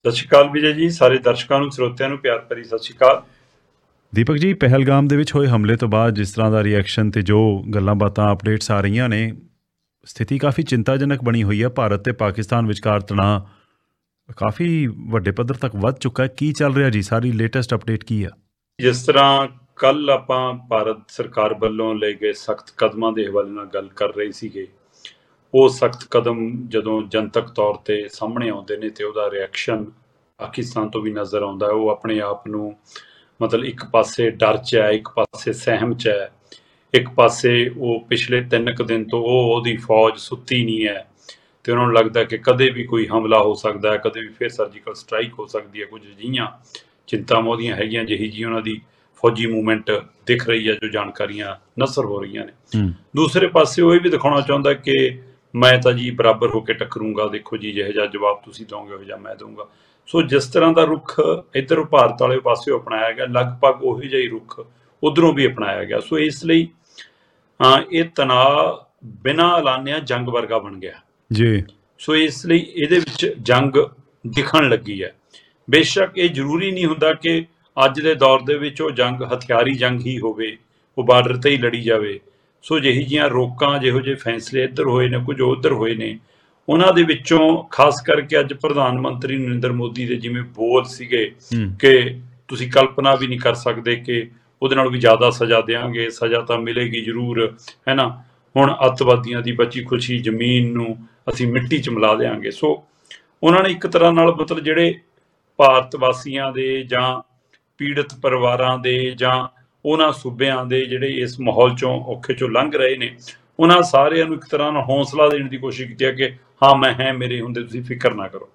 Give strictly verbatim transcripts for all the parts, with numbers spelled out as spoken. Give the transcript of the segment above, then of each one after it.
ਸਤਿ ਸ਼੍ਰੀ ਅਕਾਲ ਵਿਜੇ ਜੀ, ਸਾਰੇ ਦਰਸ਼ਕਾਂ ਨੂੰ ਸਰੋਤਿਆਂ ਨੂੰ ਪਿਆਰ ਭਰੀ ਸਤਿ ਸ਼੍ਰੀ ਅਕਾਲ। ਦੀਪਕ ਜੀ, ਪਹਿਲਗਾਮ ਦੇ ਵਿੱਚ ਹੋਏ ਹਮਲੇ ਤੋਂ ਬਾਅਦ ਜਿਸ ਤਰ੍ਹਾਂ ਦਾ ਰਿਐਕਸ਼ਨ ਤੇ ਜੋ ਗੱਲਾਂ ਬਾਤਾਂ ਅਪਡੇਟਸ ਆ ਰਹੀਆਂ ਨੇ, ਸਥਿਤੀ ਕਾਫੀ ਚਿੰਤਾਜਨਕ ਬਣੀ ਹੋਈ ਹੈ। ਭਾਰਤ ਤੇ ਪਾਕਿਸਤਾਨ ਵਿਚਕਾਰ ਤਣਾਅ ਕਾਫੀ ਵੱਡੇ ਪੱਧਰ ਤੱਕ ਵੱਧ ਚੁੱਕਾ ਹੈ। ਕੀ ਚੱਲ ਰਿਹਾ ਜੀ? ਸਾਰੀ ਲੇਟੈਸਟ ਅਪਡੇਟ ਕੀ ਆ? ਜਿਸ ਤਰ੍ਹਾਂ ਕੱਲ ਆਪਾਂ ਭਾਰਤ ਸਰਕਾਰ ਵੱਲੋਂ ਲਏ ਗਏ ਸਖਤ ਕਦਮਾਂ ਦੇ ਹਵਾਲੇ ਨਾਲ ਗੱਲ ਕਰ ਰਹੇ ਸੀਗੇ, ਉਹ ਸਖਤ ਕਦਮ ਜਦੋਂ ਜਨਤਕ ਤੌਰ ਤੇ ਸਾਹਮਣੇ ਆਉਂਦੇ ਨੇ ਤੇ ਉਹਦਾ ਰਿਐਕਸ਼ਨ ਪਾਕਿਸਤਾਨ ਤੋਂ ਵੀ ਨਜ਼ਰ ਆਉਂਦਾ ਹੈ। ਉਹ ਆਪਣੇ ਆਪ ਨੂੰ ਮਤਲਬ ਇੱਕ ਪਾਸੇ ਡਰ 'ਚ ਹੈ, ਇੱਕ ਪਾਸੇ ਸਹਿਮ 'ਚ ਹੈ, ਇੱਕ ਪਾਸੇ ਉਹ ਪਿਛਲੇ ਤਿੰਨ ਕੁ ਦਿਨ ਤੋਂ ਉਹ ਉਹਦੀ ਫੌਜ ਸੁੱਤੀ ਨਹੀਂ ਹੈ ਤੇ ਉਹਨਾਂ ਨੂੰ ਲੱਗਦਾ ਕਿ ਕਦੇ ਵੀ ਕੋਈ ਹਮਲਾ ਹੋ ਸਕਦਾ ਹੈ, ਕਦੇ ਵੀ ਫਿਰ ਸਰਜੀਕਲ ਸਟ੍ਰਾਈਕ ਹੋ ਸਕਦੀ ਹੈ। ਕੁਝ ਅਜਿਹੀਆਂ ਚਿੰਤਾਵਾਂ ਉਹਦੀਆਂ ਹੈਗੀਆਂ, ਜਿਹੀ ਜੀ ਉਹਨਾਂ ਦੀ ਫੌਜੀ ਮੂਵਮੈਂਟ ਦਿਖ ਰਹੀ ਹੈ, ਜੋ ਜਾਣਕਾਰੀਆਂ ਨਸਰ ਹੋ ਰਹੀਆਂ ਨੇ। ਦੂਸਰੇ ਪਾਸੇ ਉਹ ਇਹ ਵੀ ਦਿਖਾਉਣਾ ਚਾਹੁੰਦਾ ਕਿ ਮੈਂ ਤਾਂ ਜੀ ਬਰਾਬਰ ਹੋ ਕੇ ਟੱਕਰੂੰਗਾ, ਦੇਖੋ ਜੀ ਜਿਹੋ ਜਿਹਾ ਜਵਾਬ ਤੁਸੀਂ ਦਓਗੇ ਉਹ ਜਿਹਾ ਮੈਂ ਦਊਂਗਾ। ਸੋ ਜਿਸ ਤਰ੍ਹਾਂ ਦਾ ਰੁੱਖ ਇੱਧਰ ਭਾਰਤ ਵਾਲੇ ਪਾਸੇ ਅਪਣਾਇਆ ਗਿਆ, ਲਗਭਗ ਉਹੀ ਜਿਹਾ ਹੀ ਰੁੱਖ ਉੱਧਰੋਂ ਵੀ ਅਪਣਾਇਆ ਗਿਆ। ਸੋ ਇਸ ਲਈ ਹਾਂ ਇਹ ਤਣਾਅ ਬਿਨਾਂ ਐਲਾਨਿਆ ਜੰਗ ਵਰਗਾ ਬਣ ਗਿਆ ਜੀ। ਸੋ ਇਸ ਲਈ ਇਹਦੇ ਵਿੱਚ ਜੰਗ ਦਿਖਣ ਲੱਗੀ ਹੈ। ਬੇਸ਼ੱਕ ਇਹ ਜ਼ਰੂਰੀ ਨਹੀਂ ਹੁੰਦਾ ਕਿ ਅੱਜ ਦੇ ਦੌਰ ਦੇ ਵਿੱਚ ਉਹ ਜੰਗ ਹਥਿਆਰੀ ਜੰਗ ਹੀ ਹੋਵੇ, ਉਹ ਬਾਰਡਰ ਤੇ ਹੀ ਲੜੀ ਜਾਵੇ। ਸੋ ਜਿਹੀ ਜਿਹੀਆਂ ਰੋਕਾਂ, ਜਿਹੋ ਜਿਹੇ ਫੈਸਲੇ ਇੱਧਰ ਹੋਏ ਨੇ, ਕੁਝ ਉੱਧਰ ਹੋਏ ਨੇ, ਉਹਨਾਂ ਦੇ ਵਿੱਚੋਂ ਖਾਸ ਕਰਕੇ ਅੱਜ ਪ੍ਰਧਾਨ ਮੰਤਰੀ ਨਰਿੰਦਰ ਮੋਦੀ ਦੇ ਜਿਵੇਂ ਬੋਲ ਸੀਗੇ ਕਿ ਤੁਸੀਂ ਕਲਪਨਾ ਵੀ ਨਹੀਂ ਕਰ ਸਕਦੇ ਕਿ ਉਹਦੇ ਨਾਲ ਵੀ ਜ਼ਿਆਦਾ ਸਜ਼ਾ ਦੇਵਾਂਗੇ, ਸਜ਼ਾ ਤਾਂ ਮਿਲੇਗੀ ਜ਼ਰੂਰ, ਹੈ ਨਾ। ਹੁਣ ਅੱਤਵਾਦੀਆਂ ਦੀ ਬਚੀ ਖੁਸ਼ੀ ਜ਼ਮੀਨ ਨੂੰ ਅਸੀਂ ਮਿੱਟੀ 'ਚ ਮਿਲਾ ਦੇਵਾਂਗੇ। ਸੋ ਉਹਨਾਂ ਨੇ ਇੱਕ ਤਰ੍ਹਾਂ ਨਾਲ ਮਤਲਬ ਜਿਹੜੇ ਭਾਰਤ ਵਾਸੀਆਂ ਦੇ ਜਾਂ ਪੀੜਤ ਪਰਿਵਾਰਾਂ ਦੇ ਜਾਂ ਉਹਨਾਂ ਸੂਬਿਆਂ ਦੇ ਜਿਹੜੇ ਇਸ ਮਾਹੌਲ 'ਚੋਂ ਔਖੇ 'ਚੋਂ ਲੰਘ ਰਹੇ ਨੇ, ਉਹਨਾਂ ਸਾਰਿਆਂ ਨੂੰ ਇੱਕ ਤਰ੍ਹਾਂ ਨਾਲ ਹੌਸਲਾ ਦੇਣ ਦੀ ਕੋਸ਼ਿਸ਼ ਕੀਤੀ ਹੈ ਕਿ ਹਾਂ ਮੈਂ ਹੈ, ਮੇਰੇ ਹੁੰਦੇ, ਤੁਸੀਂ ਫਿਕਰ ਨਾ ਕਰੋ।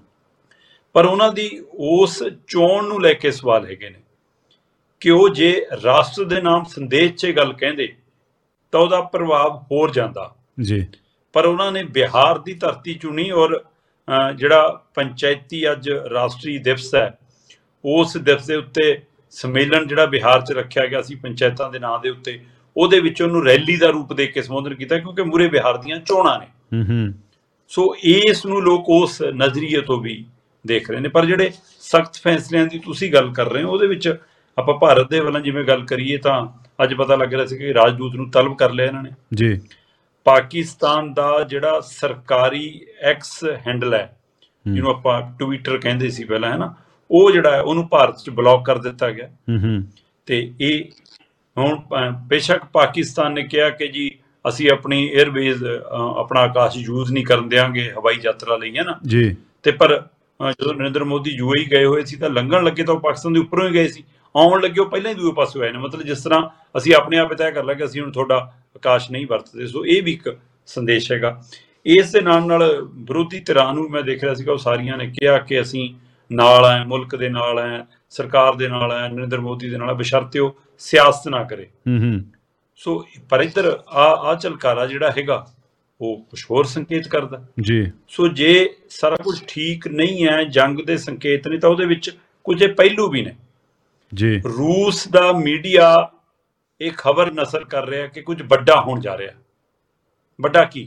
ਪਰ ਉਹਨਾਂ ਦੀ ਉਸ ਚੋਣ ਨੂੰ ਲੈ ਕੇ ਸਵਾਲ ਹੈਗੇ ਨੇ ਕਿ ਉਹ ਜੇ ਰਾਸ਼ਟਰ ਦੇ ਨਾਮ ਸੰਦੇਸ਼ 'ਚ ਗੱਲ ਕਹਿੰਦੇ ਤਾਂ ਉਹਦਾ ਪ੍ਰਭਾਵ ਹੋਰ ਜਾਂਦਾ ਜੀ। ਪਰ ਉਹਨਾਂ ਨੇ ਬਿਹਾਰ ਦੀ ਧਰਤੀ ਚੁਣੀ ਔਰ ਜਿਹੜਾ ਪੰਚਾਇਤੀ ਅੱਜ ਰਾਸ਼ਟਰੀ ਦਿਵਸ ਹੈ, ਉਸ ਦਿਵਸ ਦੇ ਉੱਤੇ ਸੰਮੇਲਨ ਜਿਹੜਾ ਬਿਹਾਰ 'ਚ ਰੱਖਿਆ ਗਿਆ ਸੀ ਪੰਚਾਇਤਾਂ ਦੇ ਨਾਂ ਦੇ ਉੱਤੇ, ਉਹਦੇ ਵਿੱਚ ਉਹਨੂੰ ਰੈਲੀ ਦਾ ਰੂਪ ਦੇ ਕੇ ਸੰਬੋਧਨ ਕੀਤਾ, ਕਿਉਂਕਿ ਮੂਰੇ ਬਿਹਾਰ ਦੀਆਂ ਚੋਣਾਂ ਨੇ। ਸੋ ਇਸ ਨੂੰ ਲੋਕ ਉਸ ਨਜ਼ਰੀਏ ਤੋਂ ਵੀ ਦੇਖ ਰਹੇ ਨੇ। ਪਰ ਜਿਹੜੇ ਸਖਤ ਫੈਸਲਿਆਂ ਦੀ ਤੁਸੀਂ ਗੱਲ ਕਰ ਰਹੇ ਹੋ, ਉਹਦੇ ਵਿੱਚ ਆਪਾਂ ਭਾਰਤ ਦੇ ਵੱਲੋਂ ਜਿਵੇਂ ਗੱਲ ਕਰੀਏ ਤਾਂ ਅੱਜ ਪਤਾ ਲੱਗ ਰਿਹਾ ਸੀ ਕਿ ਰਾਜਦੂਤ ਨੂੰ ਤਲਬ ਕਰ ਲਿਆ ਇਹਨਾਂ ਨੇ ਜੀ। ਪਾਕਿਸਤਾਨ ਦਾ ਜਿਹੜਾ ਸਰਕਾਰੀ ਐਕਸ ਹੈਂਡਲ ਹੈ, ਜਿਹਨੂੰ ਆਪਾਂ ਟਵਿੱਟਰ ਕਹਿੰਦੇ ਸੀ ਪਹਿਲਾਂ, ਹੈ ਨਾ, ਉਹ ਜਿਹੜਾ ਹੈ ਉਹਨੂੰ ਭਾਰਤ 'ਚ ਬਲੌਕ ਕਰ ਦਿੱਤਾ ਗਿਆ। ਤੇ ਇਹ ਹੁਣ ਬੇਸ਼ੱਕ ਪਾਕਿਸਤਾਨ ਨੇ ਕਿਹਾ ਕਿ ਜੀ ਅਸੀਂ ਆਪਣੀ 에ਅਰਵੇਜ਼ ਆਪਣਾ ਆਕਾਸ਼ ਯੂਜ਼ ਨਹੀਂ ਕਰਨ ਦਿਆਂਗੇ ਹਵਾਈ ਯਾਤਰਾ ਲਈ, ਹੈ ਨਾ ਜੀ। ਤੇ ਪਰ ਜਦੋਂ ਨਰਿੰਦਰ ਮੋਦੀ ਯੂਏਈ ਗਏ ਹੋਏ ਸੀ ਤਾਂ ਲੰਘਣ ਲੱਗੇ ਤਾਂ ਉਹ ਪਾਕਿਸਤਾਨ ਦੇ ਉੱਪਰੋਂ ਹੀ ਗਏ ਸੀ, ਆਉਣ ਲੱਗੇ ਉਹ ਪਹਿਲਾਂ ਹੀ ਦੂਏ ਪਾਸੇ ਆਏ ਨੇ। ਮਤਲਬ ਜਿਸ ਤਰ੍ਹਾਂ ਅਸੀਂ ਆਪਣੇ ਆਪ ਤੈਅ ਕਰ ਲਿਆ ਕਿ ਅਸੀਂ ਹੁਣ ਤੁਹਾਡਾ ਆਕਾਸ਼ ਨਹੀਂ ਵਰਤਦੇ। ਸੋ ਇਹ ਵੀ ਇੱਕ ਸੰਦੇਸ਼ ਹੈਗਾ। ਇਸ ਦੇ ਨਾਲ ਨਾਲ ਵਿਰੋਧੀ ਧਿਰਾਂ ਨੂੰ ਮੈਂ ਦੇਖ ਰਿਹਾ ਸੀਗਾ, ਉਹ ਸਾਰੀਆਂ ਨੇ ਕਿਹਾ ਕਿ ਅਸੀਂ ਨਾਲ ਹੈ, ਮੁਲਕ ਦੇ ਨਾਲ ਹੈ, ਸਰਕਾਰ ਦੇ ਨਾਲ ਹੈ, ਨਰਿੰਦਰ ਮੋਦੀ ਦੇ ਨਾਲ, ਬਸ਼ਰਤੇ ਉਹ ਸਿਆਸਤ ਨਾ ਕਰੇ। ਸੋ ਪਰ ਇੱਧਰ ਆ ਆ ਝਲਕਾਰਾ ਜਿਹੜਾ ਹੈਗਾ ਉਹ ਕੁਛ ਹੋਰ ਸੰਕੇਤ ਕਰਦਾ ਜੀ। ਸੋ ਜੇ ਸਾਰਾ ਕੁਝ ਠੀਕ ਨਹੀਂ ਹੈ, ਜੰਗ ਦੇ ਸੰਕੇਤ ਨੇ, ਤਾਂ ਉਹਦੇ ਵਿੱਚ ਕੁਝ ਪਹਿਲੂ ਵੀ ਨੇ ਜੀ। ਰੂਸ ਦਾ ਮੀਡੀਆ ਇਹ ਖਬਰ ਨਸ਼ਰ ਕਰ ਰਿਹਾ ਕਿ ਕੁਝ ਵੱਡਾ ਹੋਣ ਜਾ ਰਿਹਾ। ਵੱਡਾ ਕੀ?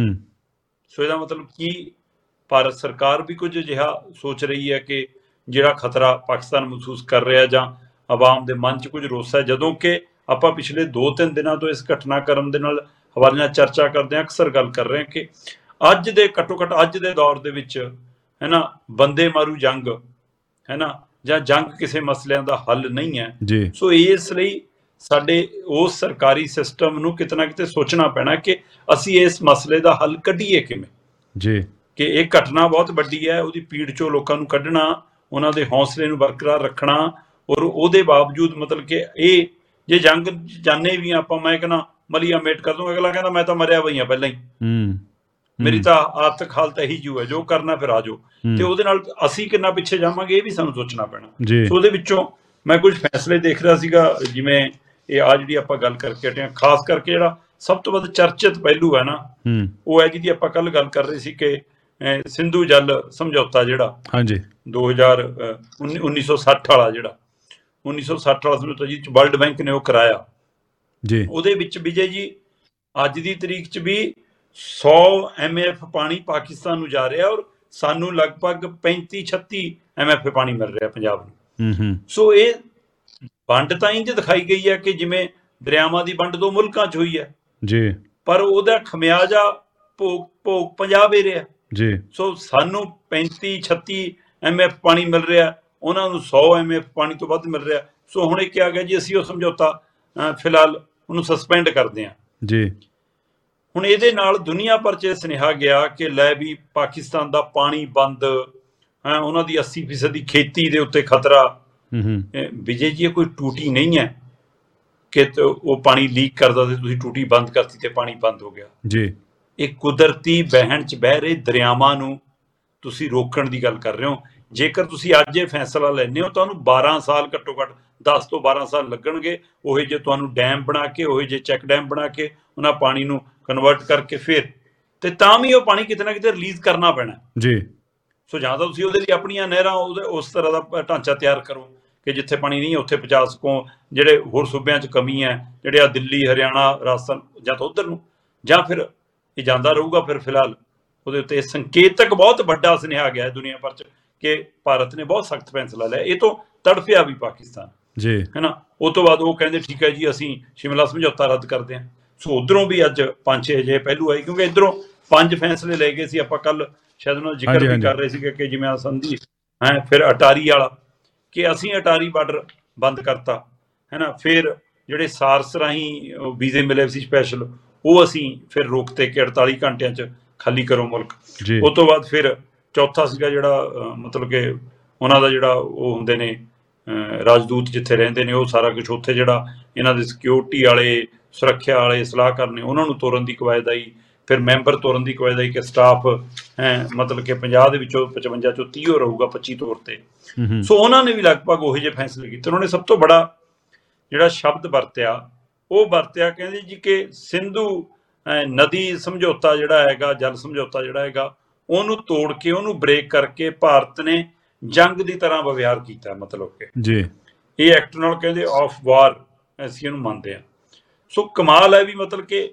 ਸੋ ਇਹਦਾ ਮਤਲਬ ਕੀ ਭਾਰਤ ਸਰਕਾਰ ਵੀ ਕੁਝ ਅਜਿਹਾ ਸੋਚ ਰਹੀ ਹੈ ਕਿ ਜਿਹੜਾ ਖਤਰਾ ਪਾਕਿਸਤਾਨ ਮਹਿਸੂਸ ਕਰ ਰਿਹਾ ਜਾਂ ਆਵਾਮ ਦੇ ਮਨ 'ਚ ਕੁਝ ਰੋਸ ਹੈ। ਜਦੋਂ ਕਿ ਆਪਾਂ ਪਿਛਲੇ ਦੋ ਤਿੰਨ ਦਿਨਾਂ ਤੋਂ ਇਸ ਘਟਨਾਕ੍ਰਮ ਦੇ ਨਾਲ ਹਵਾਲੇ ਨਾਲ ਚਰਚਾ ਕਰਦੇ ਹਾਂ, ਅਕਸਰ ਗੱਲ ਕਰ ਰਹੇ ਹਾਂ ਕਿ ਅੱਜ ਦੇ ਘੱਟੋ ਘੱਟ ਅੱਜ ਦੇ ਦੌਰ ਦੇ ਵਿੱਚ, ਹੈ ਨਾ, ਬੰਦੇ ਮਾਰੂ ਜੰਗ, ਹੈ ਨਾ, ਜਾਂ ਜੰਗ ਕਿਸੇ ਮਸਲਿਆਂ ਦਾ ਹੱਲ ਨਹੀਂ ਹੈ ਜੀ। ਸੋ ਇਸ ਲਈ ਸਾਡੇ ਉਸ ਸਰਕਾਰੀ ਸਿਸਟਮ ਨੂੰ ਕਿਤੇ ਨਾ ਕਿਤੇ ਸੋਚਣਾ ਪੈਣਾ ਕਿ ਅਸੀਂ ਇਸ ਮਸਲੇ ਦਾ ਹੱਲ ਕੱਢੀਏ ਕਿਵੇਂ ਜੀ। ਕਿ ਇਹ ਘਟਨਾ ਬਹੁਤ ਵੱਡੀ ਹੈ, ਉਹਦੀ ਪੀੜ 'ਚੋਂ ਲੋਕਾਂ ਨੂੰ ਕੱਢਣਾ, ਉਹਨਾਂ ਦੇ ਹੌਸਲੇ ਨੂੰ ਬਰਕਰਾਰ ਰੱਖਣਾ, ਔਰ ਉਹਦੇ ਬਾਵਜੂਦ ਮਤਲਬ ਕਿ ਇਹ ਜੇ ਜੰਗ ਜਾਣੇ ਵੀ ਆਪਾਂ, ਮੈਂ ਕਹਿੰਦਾ ਮਲੀਆ ਮੇਟ ਕਰ ਦੂੰਗਾ, ਅਗਲਾ ਕਹਿੰਦਾ ਮੈਂ ਤਾਂ ਮਰਿਆ ਹੋਈ ਹਾਂ ਪਹਿਲਾਂ ਹੀ, ਮੇਰੀ ਤਾਂ ਆਰਥਿਕ ਹਾਲਤ ਇਹੀ ਜੂ ਹੈ, ਜੋ ਕਰਨਾ ਫਿਰ ਆ ਜਾਓ। ਤੇ ਉਹਦੇ ਨਾਲ ਅਸੀਂ ਕਿੰਨਾ ਪਿੱਛੇ ਜਾਵਾਂਗੇ, ਇਹ ਵੀ ਸਾਨੂੰ ਸੋਚਣਾ ਪੈਣਾ। ਸੋ ਉਹਦੇ ਵਿੱਚੋਂ ਮੈਂ ਕੁਝ ਫੈਸਲੇ ਦੇਖ ਰਿਹਾ ਸੀਗਾ, ਜਿਵੇਂ ਇਹ ਆ ਜਿਹੜੀ ਆਪਾਂ ਗੱਲ ਕਰਕੇ ਹਟੇ ਹਾਂ, ਖਾਸ ਕਰਕੇ ਜਿਹੜਾ ਸਭ ਤੋਂ ਵੱਧ ਚਰਚਿਤ ਪਹਿਲੂ ਹੈ ਨਾ, ਉਹ ਹੈ ਜਿਹਦੀ ਆਪਾਂ ਕੱਲ ਗੱਲ ਕਰ ਰਹੇ ਸੀ ਕਿ ਸਿੰਧੂ ਜਲ ਸਮਝੌਤਾ ਜਿਹੜਾ ਹਾਂਜੀ ਦੋ ਹਜ਼ਾਰ ਉੱਨੀ ਸੌ ਸੱਠ ਵਾਲਾ ਜਿਹੜਾ ਉੱਨੀ ਸੌ ਸੱਠ ਵਾਲਾ ਸਮਝੌਤਾ ਜਿਹਦੇ 'ਚ ਵਰਲਡ ਬੈਂਕ ਨੇ ਉਹ ਕਰਾਇਆ ਜੀ। ਉਹਦੇ ਵਿੱਚ ਵਿਜੇ ਜੀ ਅੱਜ ਦੀ ਤਰੀਕ 'ਚ ਵੀ ਸੌ ਐਮ ਐਫ ਪਾਣੀ ਪਾਕਿਸਤਾਨ ਨੂੰ ਜਾ ਰਿਹਾ ਔਰ ਸਾਨੂੰ ਲਗਭਗ ਪੈਂਤੀ ਛੱਤੀ ਐਮ ਐਫ ਪਾਣੀ ਮਿਲ ਰਿਹਾ ਪੰਜਾਬ ਨੂੰ। ਹੂੰ ਸੋ ਇਹ ਵੰਡ ਤਾਂ ਇੰਝ ਦਿਖਾਈ ਗਈ ਹੈ ਕਿ ਜਿਵੇਂ ਦਰਿਆਵਾਂ ਦੀ ਵੰਡ ਦੋ ਮੁਲਕਾਂ 'ਚ ਹੋਈ ਹੈ ਜੀ, ਪਰ ਉਹਦਾ ਖਮਿਆਜਾ ਭੋਗ ਭੋਗ ਪੰਜਾਬ ਹੀ ਰਿਹਾ ਜੀ। ਸੋ ਸਾਨੂੰ ਪੈਂਤੀ ਛੱਤੀ ਐਮ ਐਫ ਪਾਣੀ ਮਿਲ ਰਿਹਾ, ਉਹਨਾਂ ਨੂੰ ਸੌ ਐਮ ਐਫ ਪਾਣੀ ਤੋਂ ਵੱਧ ਮਿਲ ਰਿਹਾ। ਸੋ ਹੁਣ ਇਹ ਕਿਹਾ ਗਿਆ ਜੀ ਅਸੀਂ ਉਹ ਸਮਝੌਤਾ ਅਹ ਫਿਲਹਾਲ ਉਹਨੂੰ ਸਸਪੈਂਡ ਕਰਦੇ ਹਾਂ ਜੀ। ਹੁਣ ਇਹਦੇ ਨਾਲ ਦੁਨੀਆ ਭਰ 'ਚ ਸੁਨੇਹਾ ਗਿਆ ਕਿ ਲੈ ਵੀ ਪਾਕਿਸਤਾਨ ਦਾ ਪਾਣੀ ਬੰਦ, ਹੈ ਉਹਨਾਂ ਦੀ ਅੱਸੀ ਫੀਸਦ ਦੀ ਖੇਤੀ ਦੇ ਉੱਤੇ ਖਤਰਾ। ਵਿਜੇ ਜੀ ਇਹ ਕੋਈ ਟੂਟੀ ਨਹੀਂ ਹੈ ਕਿ ਉਹ ਪਾਣੀ ਲੀਕ ਕਰਦਾ ਤੇ ਤੁਸੀਂ ਟੂਟੀ ਬੰਦ ਕਰਤੀ ਤੇ ਪਾਣੀ ਬੰਦ ਹੋ ਗਿਆ ਜੀ। ਇਹ ਕੁਦਰਤੀ ਬਹਿਣ 'ਚ ਬਹਿ ਰਹੇ ਦਰਿਆਵਾਂ ਨੂੰ ਤੁਸੀਂ ਰੋਕਣ ਦੀ ਗੱਲ ਕਰ ਰਹੇ ਹੋ। ਜੇਕਰ ਤੁਸੀਂ ਅੱਜ ਇਹ ਫੈਸਲਾ ਲੈਂਦੇ ਹੋ ਤੁਹਾਨੂੰ ਬਾਰਾਂ ਸਾਲ ਘੱਟੋ ਘੱਟ ਦਸ ਤੋਂ ਬਾਰਾਂ ਸਾਲ ਲੱਗਣਗੇ ਉਹੇ ਜੇ ਤੁਹਾਨੂੰ ਡੈਮ ਬਣਾ ਕੇ, ਉਹੇ ਜੇ ਚੈੱਕ ਡੈਮ ਬਣਾ ਕੇ ਉਹਨਾਂ ਪਾਣੀ ਨੂੰ ਕਨਵਰਟ ਕਰਕੇ ਫਿਰ ਤੇ ਤਾਂ ਵੀ ਉਹ ਪਾਣੀ ਕਿਤੇ ਨਾ ਕਿਤੇ ਰਿਲੀਜ਼ ਕਰਨਾ ਪੈਣਾ ਜੀ। ਸੋ ਜਾਂ ਤਾਂ ਤੁਸੀਂ ਉਹਦੇ ਲਈ ਆਪਣੀਆਂ ਨਹਿਰਾਂ ਉਹਦੇ ਉਸ ਤਰ੍ਹਾਂ ਦਾ ਢਾਂਚਾ ਤਿਆਰ ਕਰੋ ਕਿ ਜਿੱਥੇ ਪਾਣੀ ਨਹੀਂ ਉੱਥੇ ਪਹੁੰਚਾ ਸਕੋ। ਜਿਹੜੇ ਹੋਰ ਸੂਬਿਆਂ 'ਚ ਕਮੀ ਹੈ, ਜਿਹੜੇ ਆ ਦਿੱਲੀ, ਹਰਿਆਣਾ, ਰਾਜਸਥਾਨ ਜਾਂ ਤਾਂ ਉੱਧਰ ਨੂੰ, ਜਾਂ ਫਿਰ ਇਹ ਜਾਂਦਾ ਰਹੂਗਾ। ਫਿਰ ਫਿਲਹਾਲ ਉਹਦੇ ਉੱਤੇ ਸੰਕੇਤਕ ਬਹੁਤ ਵੱਡਾ ਸੁਨੇਹਾ ਗਿਆ ਹੈ ਦੁਨੀਆ ਭਰ 'ਚ ਕਿ ਭਾਰਤ ਨੇ ਬਹੁਤ ਸਖਤ ਫੈਸਲਾ ਲਿਆ। ਇਹ ਤੋਂ ਤੜਫਿਆ ਵੀ ਪਾਕਿਸਤਾਨ ਜੀ, ਹੈ ਨਾ। ਉਹ ਤੋਂ ਬਾਅਦ ਉਹ ਕਹਿੰਦੇ ਠੀਕ ਹੈ ਜੀ ਅਸੀਂ ਸ਼ਿਮਲਾ ਸਮਝੌਤਾ ਰੱਦ ਕਰਦੇ ਹਾਂ। ਸੋ ਉੱਧਰੋਂ ਵੀ ਅੱਜ ਪੰਜ ਛੇ ਅਜਿਹੇ ਪਹਿਲੂ ਆਏ ਕਿਉਂਕਿ ਇੱਧਰੋਂ ਪੰਜ ਫੈਸਲੇ ਲੈ ਗਏ ਸੀ। ਆਪਾਂ ਕੱਲ ਸ਼ਾਇਦ ਉਹਨਾਂ ਦਾ ਜ਼ਿਕਰ ਵੀ ਕਰ ਰਹੇ ਸੀਗੇ ਕਿ ਜਿਵੇਂ ਆ ਸੰਧੀ ਹੈ, ਫਿਰ ਅਟਾਰੀ ਵਾਲਾ ਕਿ ਅਸੀਂ ਅਟਾਰੀ ਬਾਰਡਰ ਬੰਦ ਕਰਤਾ ਹੈ ਨਾ। ਫਿਰ ਜਿਹੜੇ ਸਾਰਸ ਰਾਹੀਂ ਵੀਜ਼ੇ ਮਿਲੇ ਸੀ ਸਪੈਸ਼ਲ ਉਹ ਅਸੀਂ ਫਿਰ ਰੋਕਤੇ ਕਿ ਅੜਤਾਲੀ ਘੰਟਿਆਂ 'ਚ ਖਾਲੀ ਕਰੋ ਮੁਲਕ। ਉਹ ਤੋਂ ਬਾਅਦ ਫਿਰ ਚੌਥਾ ਸੀਗਾ ਜਿਹੜਾ ਮਤਲਬ ਕਿ ਉਹਨਾਂ ਦਾ ਜਿਹੜਾ ਉਹ ਹੁੰਦੇ ਨੇ ਰਾਜਦੂਤ ਜਿੱਥੇ ਰਹਿੰਦੇ ਨੇ ਉਹ ਸਾਰਾ ਕੁਛ ਉੱਥੇ ਜਿਹੜਾ ਇਹਨਾਂ ਦੇ ਸਿਕਿਉਰਿਟੀ ਵਾਲੇ, ਸੁਰੱਖਿਆ ਵਾਲੇ, ਸਲਾਹਕਾਰ ਨੇ ਉਹਨਾਂ ਨੂੰ ਤੋਰਨ ਦੀ ਕਵਾਇਦ ਆਈ। ਫਿਰ ਮੈਂਬਰ ਤੋਰਨ ਦੀ ਕਵਾਇਦ ਆਈ ਕਿ ਸਟਾਫ ਹੈ ਮਤਲਬ ਕਿ ਪੰਜਾਹ ਦੇ ਵਿੱਚੋਂ ਪਚਵੰਜਾ ਚੋਂ ਤੀਹ ਰਹੂਗਾ ਪੱਚੀ ਤੌਰ ਤੇ। ਸੋ ਉਹਨਾਂ ਨੇ ਵੀ ਲਗਭਗ ਉਹੋ ਜਿਹੇ ਫੈਸਲੇ ਕੀਤੇ। ਉਹਨਾਂ ਨੇ ਸਭ ਤੋਂ ਬੜਾ ਜਿਹੜਾ ਸ਼ਬਦ ਵਰਤਿਆ ਉਹ ਵਰਤਿਆ ਕਹਿੰਦੇ ਜੀ ਕਿ ਸਿੰਧੂ ਨਦੀ ਸਮਝੌਤਾ ਜਿਹੜਾ ਹੈਗਾ, ਜਲ ਸਮਝੌਤਾ ਜਿਹੜਾ ਹੈਗਾ ਉਹਨੂੰ ਤੋੜ ਕੇ ਉਹਨੂੰ ਬ੍ਰੇਕ ਕਰਕੇ ਭਾਰਤ ਨੇ ਜੰਗ ਦੀ ਤਰ੍ਹਾਂ ਵਿਵਹਾਰ ਕੀਤਾ। ਮਤਲਬ ਕਿ ਜੀ ਇਹ ਐਕਟ ਨਾਲ ਕਹਿੰਦੇ ਆਫ ਵਾਰ ਅਸੀਂ ਇਹਨੂੰ ਮੰਨਦੇ ਹਾਂ। ਸੋ ਕਮਾਲ ਹੈ ਵੀ ਮਤਲਬ ਕਿ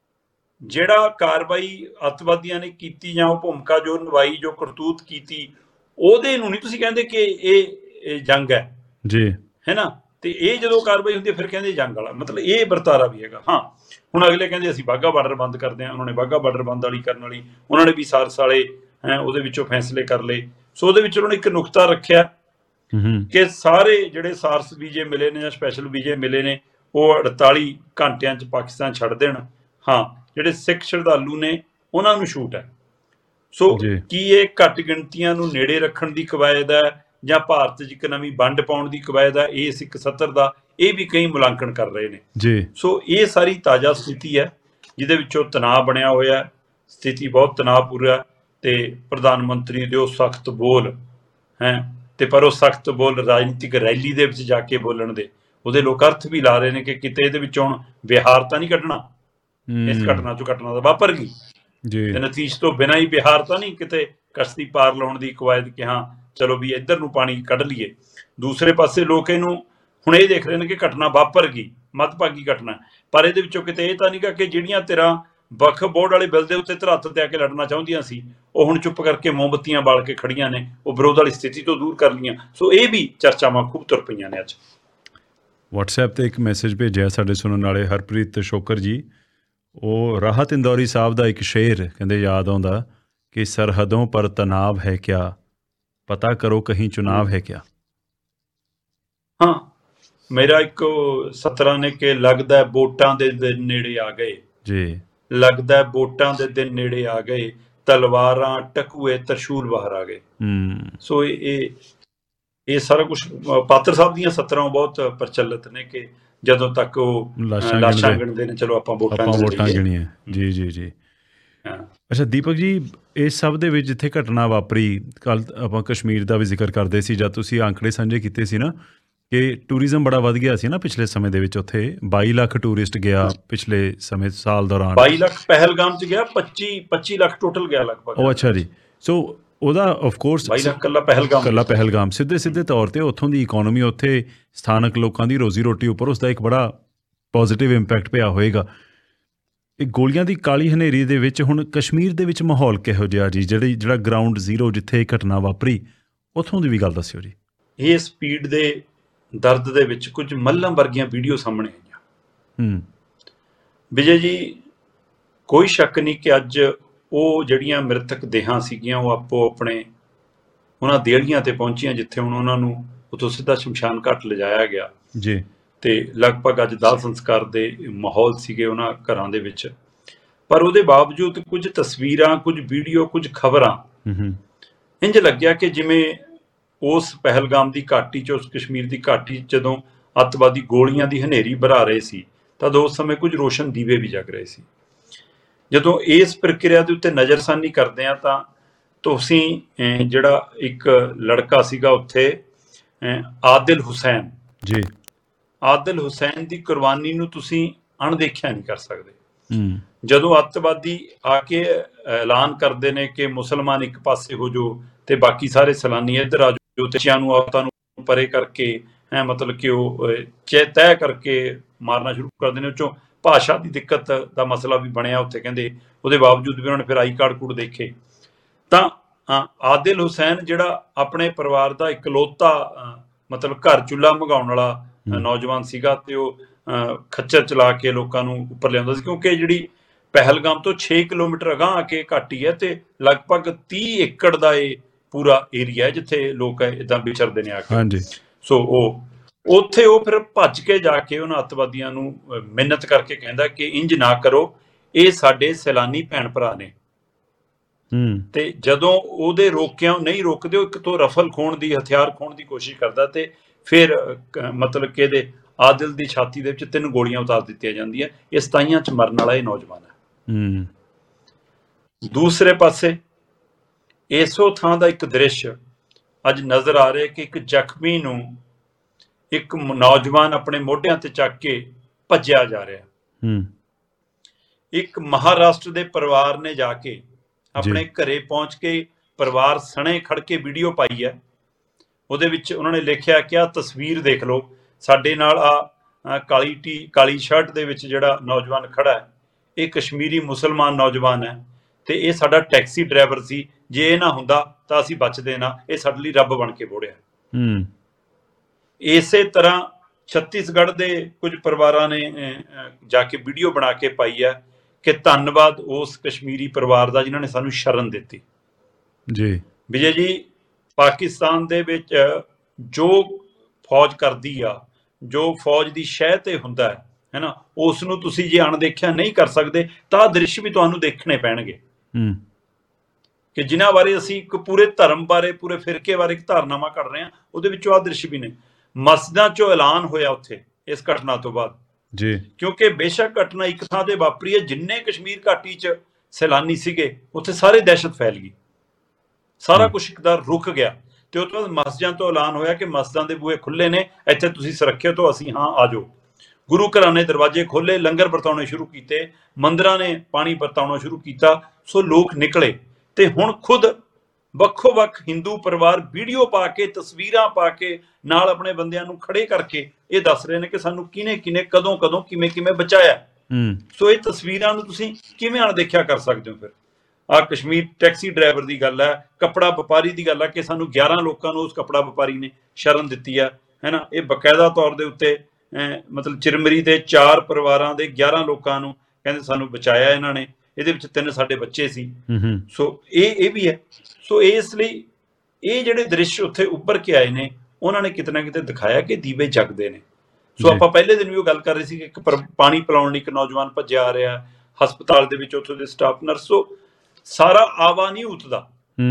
ਜਿਹੜਾ ਕਾਰਵਾਈ ਅੱਤਵਾਦੀਆਂ ਨੇ ਕੀਤੀ ਜਾਂ ਉਹ ਭੂਮਿਕਾ ਜੋ ਨਿਭਾਈ, ਜੋ ਕਰਤੂਤ ਕੀਤੀ, ਉਹਦੇ ਨੂੰ ਨਹੀਂ ਤੁਸੀਂ ਕਹਿੰਦੇ ਕਿ ਇਹ ਜੰਗ ਹੈ ਜੀ, ਹੈ ਨਾ। ਤੇ ਇਹ ਜਦੋਂ ਕਾਰਵਾਈ ਹੁੰਦੀ ਹੈ ਫਿਰ ਕਹਿੰਦੇ ਜੰਗ ਵਾਲਾ, ਮਤਲਬ ਇਹ ਵਰਤਾਰਾ ਵੀ ਹੈਗਾ। ਹਾਂ ਹੁਣ ਅਗਲੇ ਕਹਿੰਦੇ ਅਸੀਂ ਵਾਹਗਾ ਬਾਰਡਰ ਬੰਦ ਕਰਦੇ ਹਾਂ। ਉਹਨਾਂ ਨੇ ਵਾਹਗਾ ਬਾਰਡਰ ਬੰਦ ਵਾਲੀ ਕਰਨ ਵਾਲੀ ਉਹਨਾਂ ਨੇ ਵੀ ਸਾਰਸ ਵਾਲੇ ਹੈ ਉਹਦੇ ਵਿੱਚੋਂ ਫੈਸਲੇ ਕਰ ਲਏ। ਸੋ ਉਹਦੇ ਵਿੱਚ ਉਹਨਾਂ ਨੇ ਇੱਕ ਨੁਕਤਾ ਰੱਖਿਆ ਕਿ ਸਾਰੇ ਜਿਹੜੇ ਸਾਰਸ ਵੀਜ਼ੇ ਮਿਲੇ ਨੇ ਜਾਂ ਸਪੈਸ਼ਲ ਵੀਜ਼ੇ ਮਿਲੇ ਨੇ ਉਹ ਅੜਤਾਲੀ ਘੰਟਿਆਂ 'ਚ ਪਾਕਿਸਤਾਨ ਛੱਡ ਦੇਣ। ਹਾਂ ਜਿਹੜੇ ਸਿੱਖ ਸ਼ਰਧਾਲੂ ਨੇ ਉਹਨਾਂ ਨੂੰ ਛੂਟ ਹੈ। ਸੋ ਕੀ ਇਹ ਘੱਟ ਗਿਣਤੀਆਂ ਨੂੰ ਨੇੜੇ ਰੱਖਣ ਦੀ ਕਵਾਇਦ ਹੈ ਜਾਂ ਭਾਰਤ 'ਚ ਇੱਕ ਨਵੀਂ ਵੰਡ ਪਾਉਣ ਦੀ ਕਵਾਇਦ ਹੈ? ਇਸ ਇੱਕ ਸੱਤਰ ਦਾ ਇਹ ਵੀ ਕਈ ਮੁਲਾਂਕਣ ਕਰ ਰਹੇ ਨੇ ਜੀ। ਸੋ ਇਹ ਸਾਰੀ ਤਾਜ਼ਾ ਸਥਿਤੀ ਹੈ ਜਿਹਦੇ ਵਿੱਚੋਂ ਤਣਾਅ ਬਣਿਆ ਹੋਇਆ। ਸਥਿਤੀ ਬਹੁਤ ਤਣਾਅਪੂਰਨ ਤੇ ਪ੍ਰਧਾਨ ਮੰਤਰੀ ਦੇ ਉਹ ਸਖਤ ਬੋਲ ਹੈ ਤੇ ਪਰ ਉਹ ਸਖਤ ਬੋਲ ਰਾਜਨੀਤਿਕ ਰੈਲੀ ਦੇ ਵਿੱਚ ਜਾ ਕੇ ਬੋਲਣ ਦੇ ਉਹਦੇ ਲੋਕ ਅਰਥ ਵੀ ਲਾ ਰਹੇ ਨੇ ਕਿ ਕਿਤੇ ਇਹਦੇ ਵਿੱਚੋਂ ਹੁਣ ਬਿਹਾਰ ਤਾਂ ਨਹੀਂ ਕੱਢਣਾ, ਇਸ ਘਟਨਾ ਚੋਂ ਘਟਨਾ ਤਾਂ ਵਾਪਰ ਗਈ ਤੇ ਨਤੀਜ ਤੋਂ ਬਿਨਾਂ ਹੀ ਬਿਹਾਰ ਤਾਂ ਨਹੀਂ ਕਿਤੇ ਕਸ਼ਤੀ ਪਾਰ ਲਾਉਣ ਦੀ ਕਵਾਇਦ ਕਿ ਹਾਂ ਚਲੋ ਵੀ ਇੱਧਰ ਨੂੰ ਪਾਣੀ ਕੱਢ ਲਈਏ। ਦੂਸਰੇ ਪਾਸੇ ਲੋਕ ਇਹਨੂੰ ਹੁਣ ਇਹ ਦੇਖ ਰਹੇ ਨੇ ਕਿ ਘਟਨਾ ਵਾਪਰ ਗਈ, ਮੱਧਭਾਗੀ ਘਟਨਾ, ਪਰ ਇਹਦੇ ਵਿੱਚੋਂ ਕਿਤੇ ਇਹ ਤਾਂ ਨਹੀਂ ਕਿ ਜਿਹੜੀਆਂ ਧਿਰਾਂ ਵਕਫ ਬੋਰਡ ਵਾਲੇ ਬਿੱਲ ਦੇ ਉੱਤੇ ਧਰਾਤਲ ਤੇ ਆ ਕੇ ਲੜਨਾ ਚਾਹੁੰਦੀਆਂ ਸੀ ਉਹ ਹੁਣ ਚੁੱਪ ਕਰਕੇ ਮੋਮਬੱਤੀਆਂ ਬਾਲ ਕੇ ਖੜੀਆਂ ਨੇ, ਉਹ ਵਿਰੋਧ ਵਾਲੀ ਸਥਿਤੀ ਤੋਂ ਦੂਰ ਕਰ ਲਈਆਂ। ਸੋ ਇਹ ਵੀ ਚਰਚਾਵਾਂ ਖੂਬ ਤੁਰ ਪਈਆਂ ਨੇ। ਅੱਜ ਵਟਸਐਪ ਤੇ ਇੱਕ ਮੈਸੇਜ ਭੇਜਿਆ ਸਾਡੇ ਸੁਣਨ ਵਾਲੇ ਹਰਪ੍ਰੀਤ ਸ਼ੋਕਰ ਜੀ। ਉਹ ਰਾਹਤ ਇੰਦੌਰੀ ਸਾਹਿਬ ਦਾ ਇੱਕ ਸ਼ੇਰ ਕਹਿੰਦੇ ਯਾਦ ਆਉਂਦਾ ਕਿ ਸਰਹਦੋਂ ਪਰ ਤਨਾਵ ਹੈ ਕਿਆ, ਪਤਾ ਕਰੋ ਕਹੀਂ ਚੁਨਾਵ ਹੈ ਕਿਆ। ਹਾਂ ਮੇਰਾ ਇੱਕ ਸਤਰਾਂ ਨੇ ਕਿ ਲੱਗਦਾ ਵੋਟਾਂ ਦੇ ਦਿਨ ਨੇੜੇ ਆ ਗਏ ਜੀ, ਲੱਗਦਾ ਵੋਟਾਂ ਦੇ ਦਿਨ ਨੇੜੇ ਆ ਗਏ, ਤਲਵਾਰਾਂ ਟਕੂਏ ਤਰਸ਼ੂਲ ਬਾਹਰ ਆ ਗਏ। ਸੋ ਇਹ ਇਹ ਸਾਰਾ ਕੁਛ ਪਾਤਰ ਸਾਹਿਬ ਦੀਆਂ ਸਤਰਾਂ ਬਹੁਤ ਪ੍ਰਚਲਿਤ ਨੇ ਕਿ ਜਦੋਂ ਤੱਕ ਉਹ ਲਾਸ਼ਾਂ ਗਿਣਦੇ ਨੇ ਚਲੋ ਆਪਾਂ ਵੋਟਾਂ ਵੋਟਾਂ ਗਿਣੀਆਂ। ਜੀ ਜੀ ਜੀ। ਅੱਛਾ ਦੀਪਕ ਜੀ, ਇਸ ਸਭ ਦੇ ਵਿੱਚ ਜਿੱਥੇ ਘਟਨਾ ਵਾਪਰੀ, ਕੱਲ੍ਹ ਆਪਾਂ ਕਸ਼ਮੀਰ ਦਾ ਵੀ ਜ਼ਿਕਰ ਕਰਦੇ ਸੀ ਜਦ ਤੁਸੀਂ ਆਂਕੜੇ ਸਾਂਝੇ ਕੀਤੇ ਸੀ ਨਾ ਕਿ ਟੂਰਿਜ਼ਮ ਬੜਾ ਵੱਧ ਗਿਆ ਸੀ ਨਾ ਪਿਛਲੇ ਸਮੇਂ ਦੇ ਵਿੱਚ। ਉੱਥੇ ਬਾਈ ਲੱਖ ਟੂਰਿਸਟ ਗਿਆ ਪਿਛਲੇ ਸਮੇਂ ਸਾਲ ਦੌਰਾਨ। ਬਾਈ ਲੱਖ ਪਹਿਲਗਾਮ 'ਚ ਗਿਆ, ਪੱਚੀ ਪੱਚੀ ਲੱਖ ਟੋਟਲ ਗਿਆ ਲਗਭਗ। ਉਹ ਅੱਛਾ ਜੀ। ਸੋ ਉਹਦਾ ਆਫ ਕੋਰਸ ਬਾਈ ਲੱਖ ਇਕੱਲਾ ਪਹਿਲਗਾਮ ਇਕੱਲਾ ਪਹਿਲਗਾਮ ਸਿੱਧੇ ਸਿੱਧੇ ਤੌਰ 'ਤੇ ਉੱਥੋਂ ਦੀ ਇਕੋਨਮੀ, ਉੱਥੇ ਸਥਾਨਕ ਲੋਕਾਂ ਦੀ ਰੋਜ਼ੀ ਰੋਟੀ ਉੱਪਰ ਉਸਦਾ ਇੱਕ ਬੜਾ ਪੋਜ਼ੀਟਿਵ ਇੰਪੈਕਟ ਪਿਆ ਹੋਏਗਾ। ਇਹ ਗੋਲੀਆਂ ਦੀ ਕਾਲੀ ਹਨੇਰੀ ਦੇ ਵਿੱਚ ਹੁਣ ਕਸ਼ਮੀਰ ਦੇ ਵਿੱਚ ਮਾਹੌਲ ਕਿਹੋ ਜਿਹਾ ਜੀ, ਜਿਹੜੀ ਜਿਹੜਾ ਗਰਾਊਂਡ ਜ਼ੀਰੋ ਜਿੱਥੇ ਇਹ ਘਟਨਾ ਵਾਪਰੀ ਉੱਥੋਂ ਦੀ ਵੀ ਗੱਲ ਦੱਸਿਓ ਜੀ। ਇਹ ਸਪੀਡ ਦੇ ਦਰਦ ਦੇ ਵਿੱਚ ਕੁਝ ਮੱਲਮ ਵਰਗੀਆਂ ਵੀਡੀਓ ਸਾਹਮਣੇ ਆਈਆਂ। ਹੂੰ ਵਿਜੇ ਜੀ, ਕੋਈ ਸ਼ੱਕ ਨਹੀਂ ਕਿ ਅੱਜ ਉਹ ਜਿਹੜੀਆਂ ਮ੍ਰਿਤਕ ਦੇਹਾਂ ਸੀਗੀਆਂ ਉਹ ਆਪੋ ਆਪਣੇ ਉਹਨਾਂ ਦੇਹੜੀਆਂ ਤੇ ਪਹੁੰਚੀਆਂ ਜਿੱਥੇ ਹੁਣ ਉਹਨਾਂ ਨੂੰ ਉੱਥੋਂ ਸਿੱਧਾ ਸ਼ਮਸ਼ਾਨ ਘਾਟ ਲਿਜਾਇਆ ਗਿਆ ਜੀ, ਤੇ ਲਗਭਗ ਅੱਜ ਦਾਹ ਸੰਸਕਾਰ ਦੇ ਮਾਹੌਲ ਸੀਗੇ ਉਹਨਾਂ ਘਰਾਂ ਦੇ ਵਿੱਚ। ਪਰ ਉਹਦੇ ਬਾਵਜੂਦ ਕੁਝ ਤਸਵੀਰਾਂ, ਕੁਝ ਵੀਡੀਓ, ਕੁਝ ਖਬਰਾਂ ਇੰਜ ਲੱਗਿਆ ਕਿ ਜਿਵੇਂ ਉਸ ਪਹਿਲਗਾਮ ਦੀ ਘਾਟੀ 'ਚ, ਉਸ ਕਸ਼ਮੀਰ ਦੀ ਘਾਟੀ 'ਚ ਜਦੋਂ ਅੱਤਵਾਦੀ ਗੋਲੀਆਂ ਦੀ ਹਨੇਰੀ ਬਰਾ ਰਹੇ ਸੀ ਤਦ ਉਸ ਸਮੇਂ ਕੁਝ ਰੋਸ਼ਨ ਦੀਵੇ ਵੀ ਜਗ ਰਹੇ ਸੀ। ਜਦੋਂ ਇਸ ਪ੍ਰਕਿਰਿਆ ਦੇ ਉੱਤੇ ਨਜ਼ਰਸਾਨੀ ਕਰਦੇ ਆ ਤਾਂ ਤੁਸੀਂ ਜਿਹੜਾ ਇੱਕ ਲੜਕਾ ਸੀਗਾ ਉੱਥੇ, ਆਦਿਲ ਹੁਸੈਨ ਜੀ, ਆਦਿਲ ਹੁਸੈਨ ਦੀ ਕੁਰਬਾਨੀ ਨੂੰ ਤੁਸੀਂ ਅਣਦੇਖਿਆ ਨਹੀਂ ਕਰ ਸਕਦੇ। ਜਦੋਂ ਅੱਤਵਾਦੀ ਆ ਕੇ ਐਲਾਨ ਕਰਦੇ ਨੇ ਕਿ ਮੁਸਲਮਾਨ ਇੱਕ ਪਾਸੇ ਹੋ ਜਾਓ ਤੇ ਬਾਕੀ ਸਾਰੇ ਸੈਲਾਨੀ ਇੱਧਰ ਆ ਜਾਓ, ਤੇ ਬੱਚਿਆਂ ਨੂੰ ਔਰਤਾਂ ਨੂੰ ਪਰੇ ਕਰਕੇ ਹੈ ਮਤਲਬ ਕਿ ਉਹ ਤੈਅ ਕਰਕੇ ਮਾਰਨਾ ਸ਼ੁਰੂ ਕਰਦੇ ਨੇ। ਉੱਚੋਂ ਭਾਸ਼ਾ ਦੀ ਦਿੱਕਤ ਦਾ ਮਸਲਾ ਵੀ ਬਣਿਆ ਉੱਥੇ, ਕਹਿੰਦੇ ਉਹਦੇ ਬਾਵਜੂਦ ਵੀ ਉਹਨਾਂ ਨੇ ਫਿਰ ਆਈ ਕਾਰਡ ਕੂਡ ਦੇਖੇ। ਤਾਂ ਆਦਿਲ ਹੁਸੈਨ ਜਿਹੜਾ ਆਪਣੇ ਪਰਿਵਾਰ ਦਾ ਇਕਲੌਤਾ ਮਤਲਬ ਘਰ ਚੁੱਲ੍ਹਾ ਮੰਗਾਉਣ ਵਾਲਾ ਨੌਜਵਾਨ ਸੀਗਾ, ਤੇ ਉਹ ਖੱਚਰ ਚਲਾ ਕੇ ਲੋਕਾਂ ਨੂੰ ਉੱਪਰ ਲਿਆਉਂਦਾ ਸੀ, ਕਿਉਂਕਿ ਜਿਹੜੀ ਪਹਿਲਗਾਮ ਤੋਂ ਛੇ ਕਿਲੋਮੀਟਰ ਅਗਾਂਹ ਆ ਕੇ ਘਾਟੀ ਹੈ ਤੇ ਲਗਭਗ ਤੀਹ ਏਕੜ ਦਾ ਇਹ ਪੂਰਾ ਏਰੀਆ ਹੈ ਜਿੱਥੇ ਲੋਕ ਏਦਾਂ ਵਿਚਰਦੇ ਨੇ ਆ ਕੇ। ਹਾਂਜੀ। ਸੋ ਉਹ ਉੱਥੇ ਉਹ ਫਿਰ ਭੱਜ ਕੇ ਜਾ ਕੇ ਉਹਨਾਂ ਅੱਤਵਾਦੀਆਂ ਨੂੰ ਮਿਹਨਤ ਕਰਕੇ ਕਹਿੰਦਾ ਕਿ ਇੰਜ ਨਾ ਕਰੋ, ਇਹ ਸਾਡੇ ਸੈਲਾਨੀ ਭੈਣ ਭਰਾ ਨੇ। ਤੇ ਜਦੋਂ ਉਹਦੇ ਰੋਕਿਆ ਨਹੀਂ ਰੋਕਦੇ, ਉਹ ਇੱਕ ਤੋਂ ਰਫਲ ਖੋਣ ਦੀ, ਹਥਿਆਰ ਖੋਣ ਦੀ ਕੋਸ਼ਿਸ਼ ਕਰਦਾ ਤੇ ਫਿਰ ਮਤਲਬ ਕਿ ਇਹਦੇ ਆਦਿਲ ਦੀ ਛਾਤੀ ਦੇ ਵਿੱਚ ਤਿੰਨ ਗੋਲੀਆਂ ਉਤਾਰ ਦਿੱਤੀਆਂ ਜਾਂਦੀਆਂ। ਇਹ ਸਤਾਈਆਂ ਚ ਮਰਨ ਵਾਲਾ ਇਹ ਨੌਜਵਾਨ ਹੈ। ਦੂਸਰੇ ਪਾਸੇ ਇਸੋ ਥਾਂ ਦਾ ਇੱਕ ਦ੍ਰਿਸ਼ ਅੱਜ ਨਜ਼ਰ ਆ ਰਿਹਾ ਕਿ ਇੱਕ ਜ਼ਖਮੀ ਨੂੰ ਇੱਕ ਨੌਜਵਾਨ ਆਪਣੇ ਮੋਢਿਆਂ ਤੇ ਚੱਕ ਕੇ ਭੱਜਿਆ ਜਾ ਰਿਹਾ। ਇੱਕ ਮਹਾਰਾਸ਼ਟਰ ਦੇ ਪਰਿਵਾਰ ਨੇ ਜਾ ਕੇ ਆਪਣੇ ਘਰੇ ਪਹੁੰਚ ਕੇ ਪਰਿਵਾਰ ਸਣੇ ਖੜ ਕੇ ਵੀਡੀਓ ਪਾਈ ਹੈ। ਉਹਦੇ ਵਿੱਚ ਉਹਨਾਂ ਨੇ ਲਿਖਿਆ ਕਿ ਆਹ ਤਸਵੀਰ ਦੇਖ ਲਓ, ਸਾਡੇ ਨਾਲ ਆ ਕਾਲੀ ਟੀ ਕਾਲੀ ਸ਼ਰਟ ਦੇ ਵਿੱਚ ਜਿਹੜਾ ਨੌਜਵਾਨ ਖੜਾ ਹੈ, ਇਹ ਕਸ਼ਮੀਰੀ ਮੁਸਲਮਾਨ ਨੌਜਵਾਨ ਹੈ ਤੇ ਇਹ ਸਾਡਾ ਟੈਕਸੀ ਡਰਾਈਵਰ ਸੀ। ਜੇ ਇਹ ਨਾ ਹੁੰਦਾ ਤਾਂ ਅਸੀਂ ਬਚਦੇ ਨਾ, ਇਹ ਸਾਡੇ ਲਈ ਰੱਬ ਬਣ ਕੇ ਬੋੜਿਆ। ਇਸੇ ਤਰ੍ਹਾਂ ਛੱਤੀਸਗੜ੍ਹ ਦੇ ਕੁਝ ਪਰਿਵਾਰਾਂ ਨੇ ਜਾ ਕੇ ਵੀਡੀਓ ਬਣਾ ਕੇ ਪਾਈ ਹੈ ਕਿ ਧੰਨਵਾਦ ਉਸ ਕਸ਼ਮੀਰੀ ਪਰਿਵਾਰ ਦਾ ਜਿਨ੍ਹਾਂ ਨੇ ਸਾਨੂੰ ਸ਼ਰਨ ਦਿੱਤੀ। ਜੀ ਵਿਜੇ ਜੀ, ਪਾਕਿਸਤਾਨ ਦੇ ਵਿੱਚ ਜੋ ਫੌਜ ਕਰਦੀ ਆ, ਜੋ ਫੌਜ ਦੀ ਸ਼ਹਿ ਤੇ ਹੁੰਦਾ ਹੈ ਹੈ ਨਾ, ਉਸ ਨੂੰ ਤੁਸੀਂ ਜੇ ਅਣਦੇਖਿਆ ਨਹੀਂ ਕਰ ਸਕਦੇ ਤਾਂ ਦ੍ਰਿਸ਼ ਵੀ ਤੁਹਾਨੂੰ ਦੇਖਣੇ ਪੈਣਗੇ ਕਿ ਜਿਨ੍ਹਾਂ ਬਾਰੇ ਅਸੀਂ ਇੱਕ ਪੂਰੇ ਧਰਮ ਬਾਰੇ, ਪੂਰੇ ਫਿਰਕੇ ਬਾਰੇ ਇੱਕ ਧਾਰਨਾਮਾ ਕਰ ਰਹੇ ਹਾਂ, ਉਹਦੇ ਵਿੱਚੋਂ ਆਹ ਦ੍ਰਿਸ਼ ਵੀ ਨੇ। ਮਸਜਿਦਾਂ ਚੋਂ ਐਲਾਨ ਹੋਇਆ ਉੱਥੇ ਇਸ ਘਟਨਾ ਤੋਂ ਬਾਅਦ ਜੀ, ਕਿਉਂਕਿ ਬੇਸ਼ੱਕ ਘਟਨਾ ਇੱਕ ਥਾਂ ਤੇ ਵਾਪਰੀ ਹੈ, ਜਿੰਨੇ ਕਸ਼ਮੀਰ ਘਾਟੀ 'ਚ ਸੈਲਾਨੀ ਸੀਗੇ ਉੱਥੇ ਸਾਰੇ ਦਹਿਸ਼ਤ ਫੈਲ ਗਈ, ਸਾਰਾ ਕੁਛ ਇੱਕਦਾਰ ਰੁਕ ਗਿਆ। ਤੇ ਉਸ ਤੋਂ ਬਾਅਦ ਮਸਜਿਦਾਂ ਤੋਂ ਐਲਾਨ ਹੋਇਆ ਕਿ ਮਸਜਿਦਾਂ ਦੇ ਬੂਹੇ ਖੁੱਲੇ ਨੇ, ਇੱਥੇ ਤੁਸੀਂ ਸੁਰੱਖਿਅਤ ਹੋ, ਅਸੀਂ ਹਾਂ ਆ ਜਾਓ। ਗੁਰੂ ਘਰਾਂ ਨੇ ਦਰਵਾਜ਼ੇ ਖੋਲੇ, ਲੰਗਰ ਵਰਤਾਉਣੇ ਸ਼ੁਰੂ ਕੀਤੇ, ਮੰਦਿਰਾਂ ਨੇ ਪਾਣੀ ਵਰਤਾਉਣਾ ਸ਼ੁਰੂ ਕੀਤਾ। ਸੋ ਲੋਕ ਨਿਕਲੇ ਤੇ ਹੁਣ ਖੁਦ ਵੱਖੋ ਵੱਖ ਹਿੰਦੂ ਪਰਿਵਾਰ ਵੀਡੀਓ ਪਾ ਕੇ, ਤਸਵੀਰਾਂ ਪਾ ਕੇ, ਨਾਲ ਆਪਣੇ ਬੰਦਿਆਂ ਨੂੰ ਖੜੇ ਕਰਕੇ ਇਹ ਦੱਸ ਰਹੇ ਨੇ ਕਿ ਸਾਨੂੰ ਕਿਹਨੇ ਕਿਹਨੇ ਕਦੋਂ ਕਦੋਂ ਕਿਵੇਂ ਕਿਵੇਂ ਬਚਾਇਆ। ਸੋ ਇਹ ਤਸਵੀਰਾਂ ਨੂੰ ਤੁਸੀਂ ਕਿਵੇਂ ਅਣਦੇਖਿਆ ਕਰ ਸਕਦੇ ਹੋ? ਫਿਰ ਆਹ ਕਸ਼ਮੀਰ ਟੈਕਸੀ ਡਰਾਈਵਰ ਦੀ ਗੱਲ ਹੈ, ਕੱਪੜਾ ਵਪਾਰੀ ਦੀ ਗੱਲ ਹੈ ਕਿ ਸਾਨੂੰ ਗਿਆਰਾਂ ਲੋਕਾਂ ਨੂੰ ਉਸ ਕੱਪੜਾ ਵਪਾਰੀ ਨੇ ਸ਼ਰਨ ਦਿੱਤੀ ਹੈ, ਹੈ ਨਾ। ਇਹ ਬਕਾਇਦਾ ਤੌਰ ਦੇ ਉੱਤੇ ਮਤਲਬ ਚਿਰਮਰੀ ਦੇ ਚਾਰ ਪਰਿਵਾਰਾਂ ਦੇ ਗਿਆਰਾਂ ਲੋਕਾਂ ਨੂੰ ਕਹਿੰਦੇ ਸਾਨੂੰ ਬਚਾਇਆ ਇਹਨਾਂ ਨੇ, ਇਹਦੇ ਵਿੱਚ ਤਿੰਨ ਸਾਡੇ ਬੱਚੇ ਸੀ। ਸੋ ਇਹ ਇਹ ਵੀ ਹੈ। ਸੋ ਇਸ ਲਈ ਇਹ ਜਿਹੜੇ ਦ੍ਰਿਸ਼ ਉੱਥੇ ਉੱਭਰ ਕੇ ਆਏ ਨੇ, ਉਹਨਾਂ ਨੇ ਕਿਤੇ ਨਾ ਕਿਤੇ ਦਿਖਾਇਆ ਕਿ ਦੀਵੇ ਜਗਦੇ ਨੇ। ਸੋ ਆਪਾਂ ਪਹਿਲੇ ਦਿਨ ਵੀ ਉਹ ਗੱਲ ਕਰ ਰਹੇ ਸੀ ਕਿ ਇੱਕ ਪਾਣੀ ਪਿਲਾਉਣ ਲਈ ਇੱਕ ਨੌਜਵਾਨ ਭੱਜਿਆ ਆ ਰਿਹਾ ਹਸਪਤਾਲ ਦੇ ਵਿੱਚ, ਉੱਥੋਂ ਦੇ ਸਟਾਫ ਨਰਸ, ਸੋ ਸਾਰਾ ਆਵਾ ਨਹੀਂ ਉੱਠਦਾ।